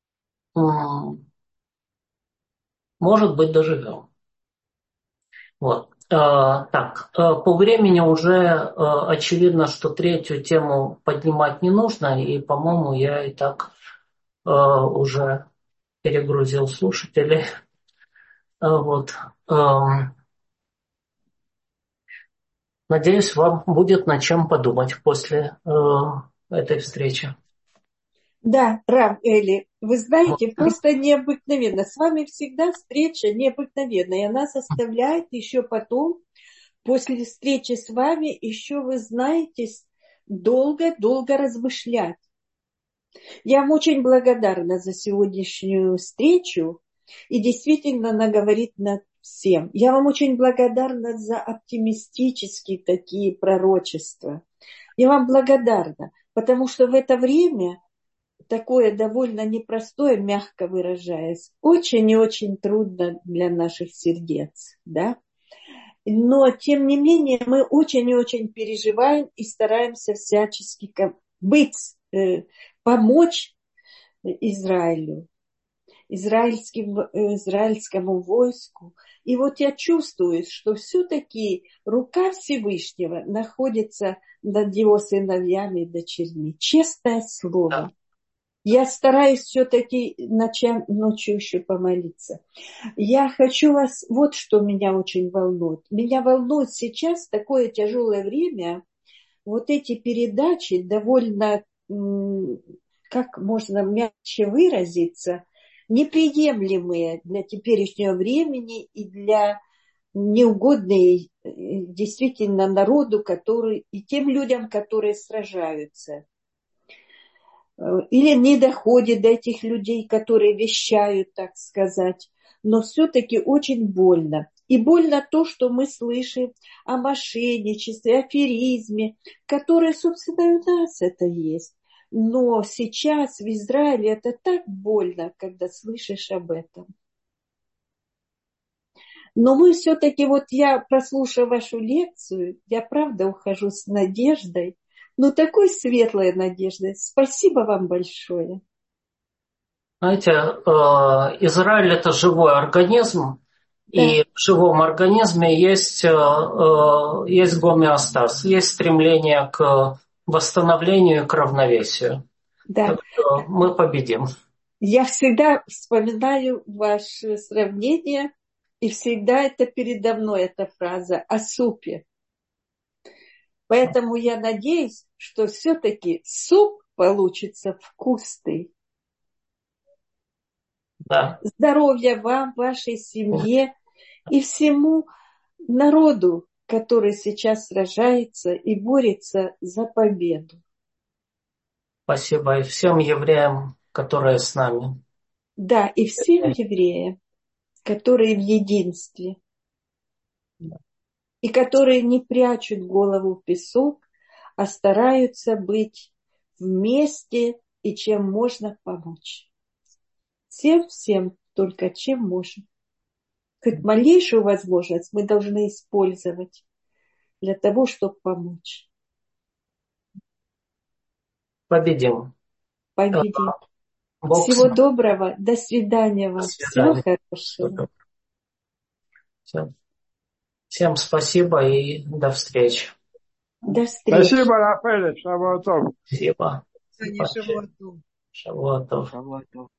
Может быть, доживем. Вот. Так, по времени уже очевидно, что третью тему поднимать не нужно, и, по-моему, я и так уже перегрузил слушателей. Вот. Надеюсь, вам будет над чем подумать после этой встречи. Да, Рав Эли, вы знаете, просто необыкновенно. С вами всегда встреча необыкновенная. Она заставляет еще потом, после встречи с вами, еще, вы знаете, долго-долго размышлять. Я вам очень благодарна за сегодняшнюю встречу. И действительно, она говорит над всем. Я вам очень благодарна за оптимистические такие пророчества. Я вам благодарна, потому что в это время, такое довольно непростое, мягко выражаясь, очень и очень трудно для наших сердец, да? Но, тем не менее, мы очень и очень переживаем и стараемся всячески помочь Израилю, израильскому войску. И вот я чувствую, что все-таки рука Всевышнего находится над его сыновьями и дочерьми. Честное слово. Я стараюсь все-таки ночью еще помолиться. Я хочу вас, вот что меня очень волнует. Меня волнует сейчас такое тяжелое время, вот эти передачи довольно, как можно мягче выразиться, неприемлемые для теперешнего времени и для неугодные действительно народу, который, и тем людям, которые сражаются. Или не доходит до этих людей, которые вещают, так сказать. Но все-таки очень больно. И больно то, что мы слышим о мошенничестве, аферизме, которое, собственно, и у нас это есть. Но сейчас в Израиле это так больно, когда слышишь об этом. Но мы все-таки, вот я, прослушав вашу лекцию, я правда ухожу с надеждой, но такой светлой надеждой. Спасибо вам большое. Знаете, Израиль – это живой организм, Да, и в живом организме есть гомеостаз, есть стремление к восстановлению и к равновесию. да. Так что мы победим. Я всегда вспоминаю ваше сравнение, и всегда это передо мной, эта фраза о супе. Поэтому я надеюсь, что все-таки суп получится вкусный. Да. Здоровья вам, вашей семье и всему народу, который сейчас сражается и борется за победу. Спасибо и всем евреям, которые с нами. Да, и всем евреям, которые в единстве, и которые не прячут голову в песок, а стараются быть вместе и чем можно помочь. Всем только чем можем. Хоть малейшую возможность мы должны использовать для того, чтобы помочь. Победим. Победим. Бог с Всего нами. доброго. До свидания До вам. Всего свидания. хорошего. Всем спасибо и до встречи. До встречи. Спасибо, Рафаэль, Шавуатов. Спасибо. Шавуатов. Шавуатов. Шавуатов.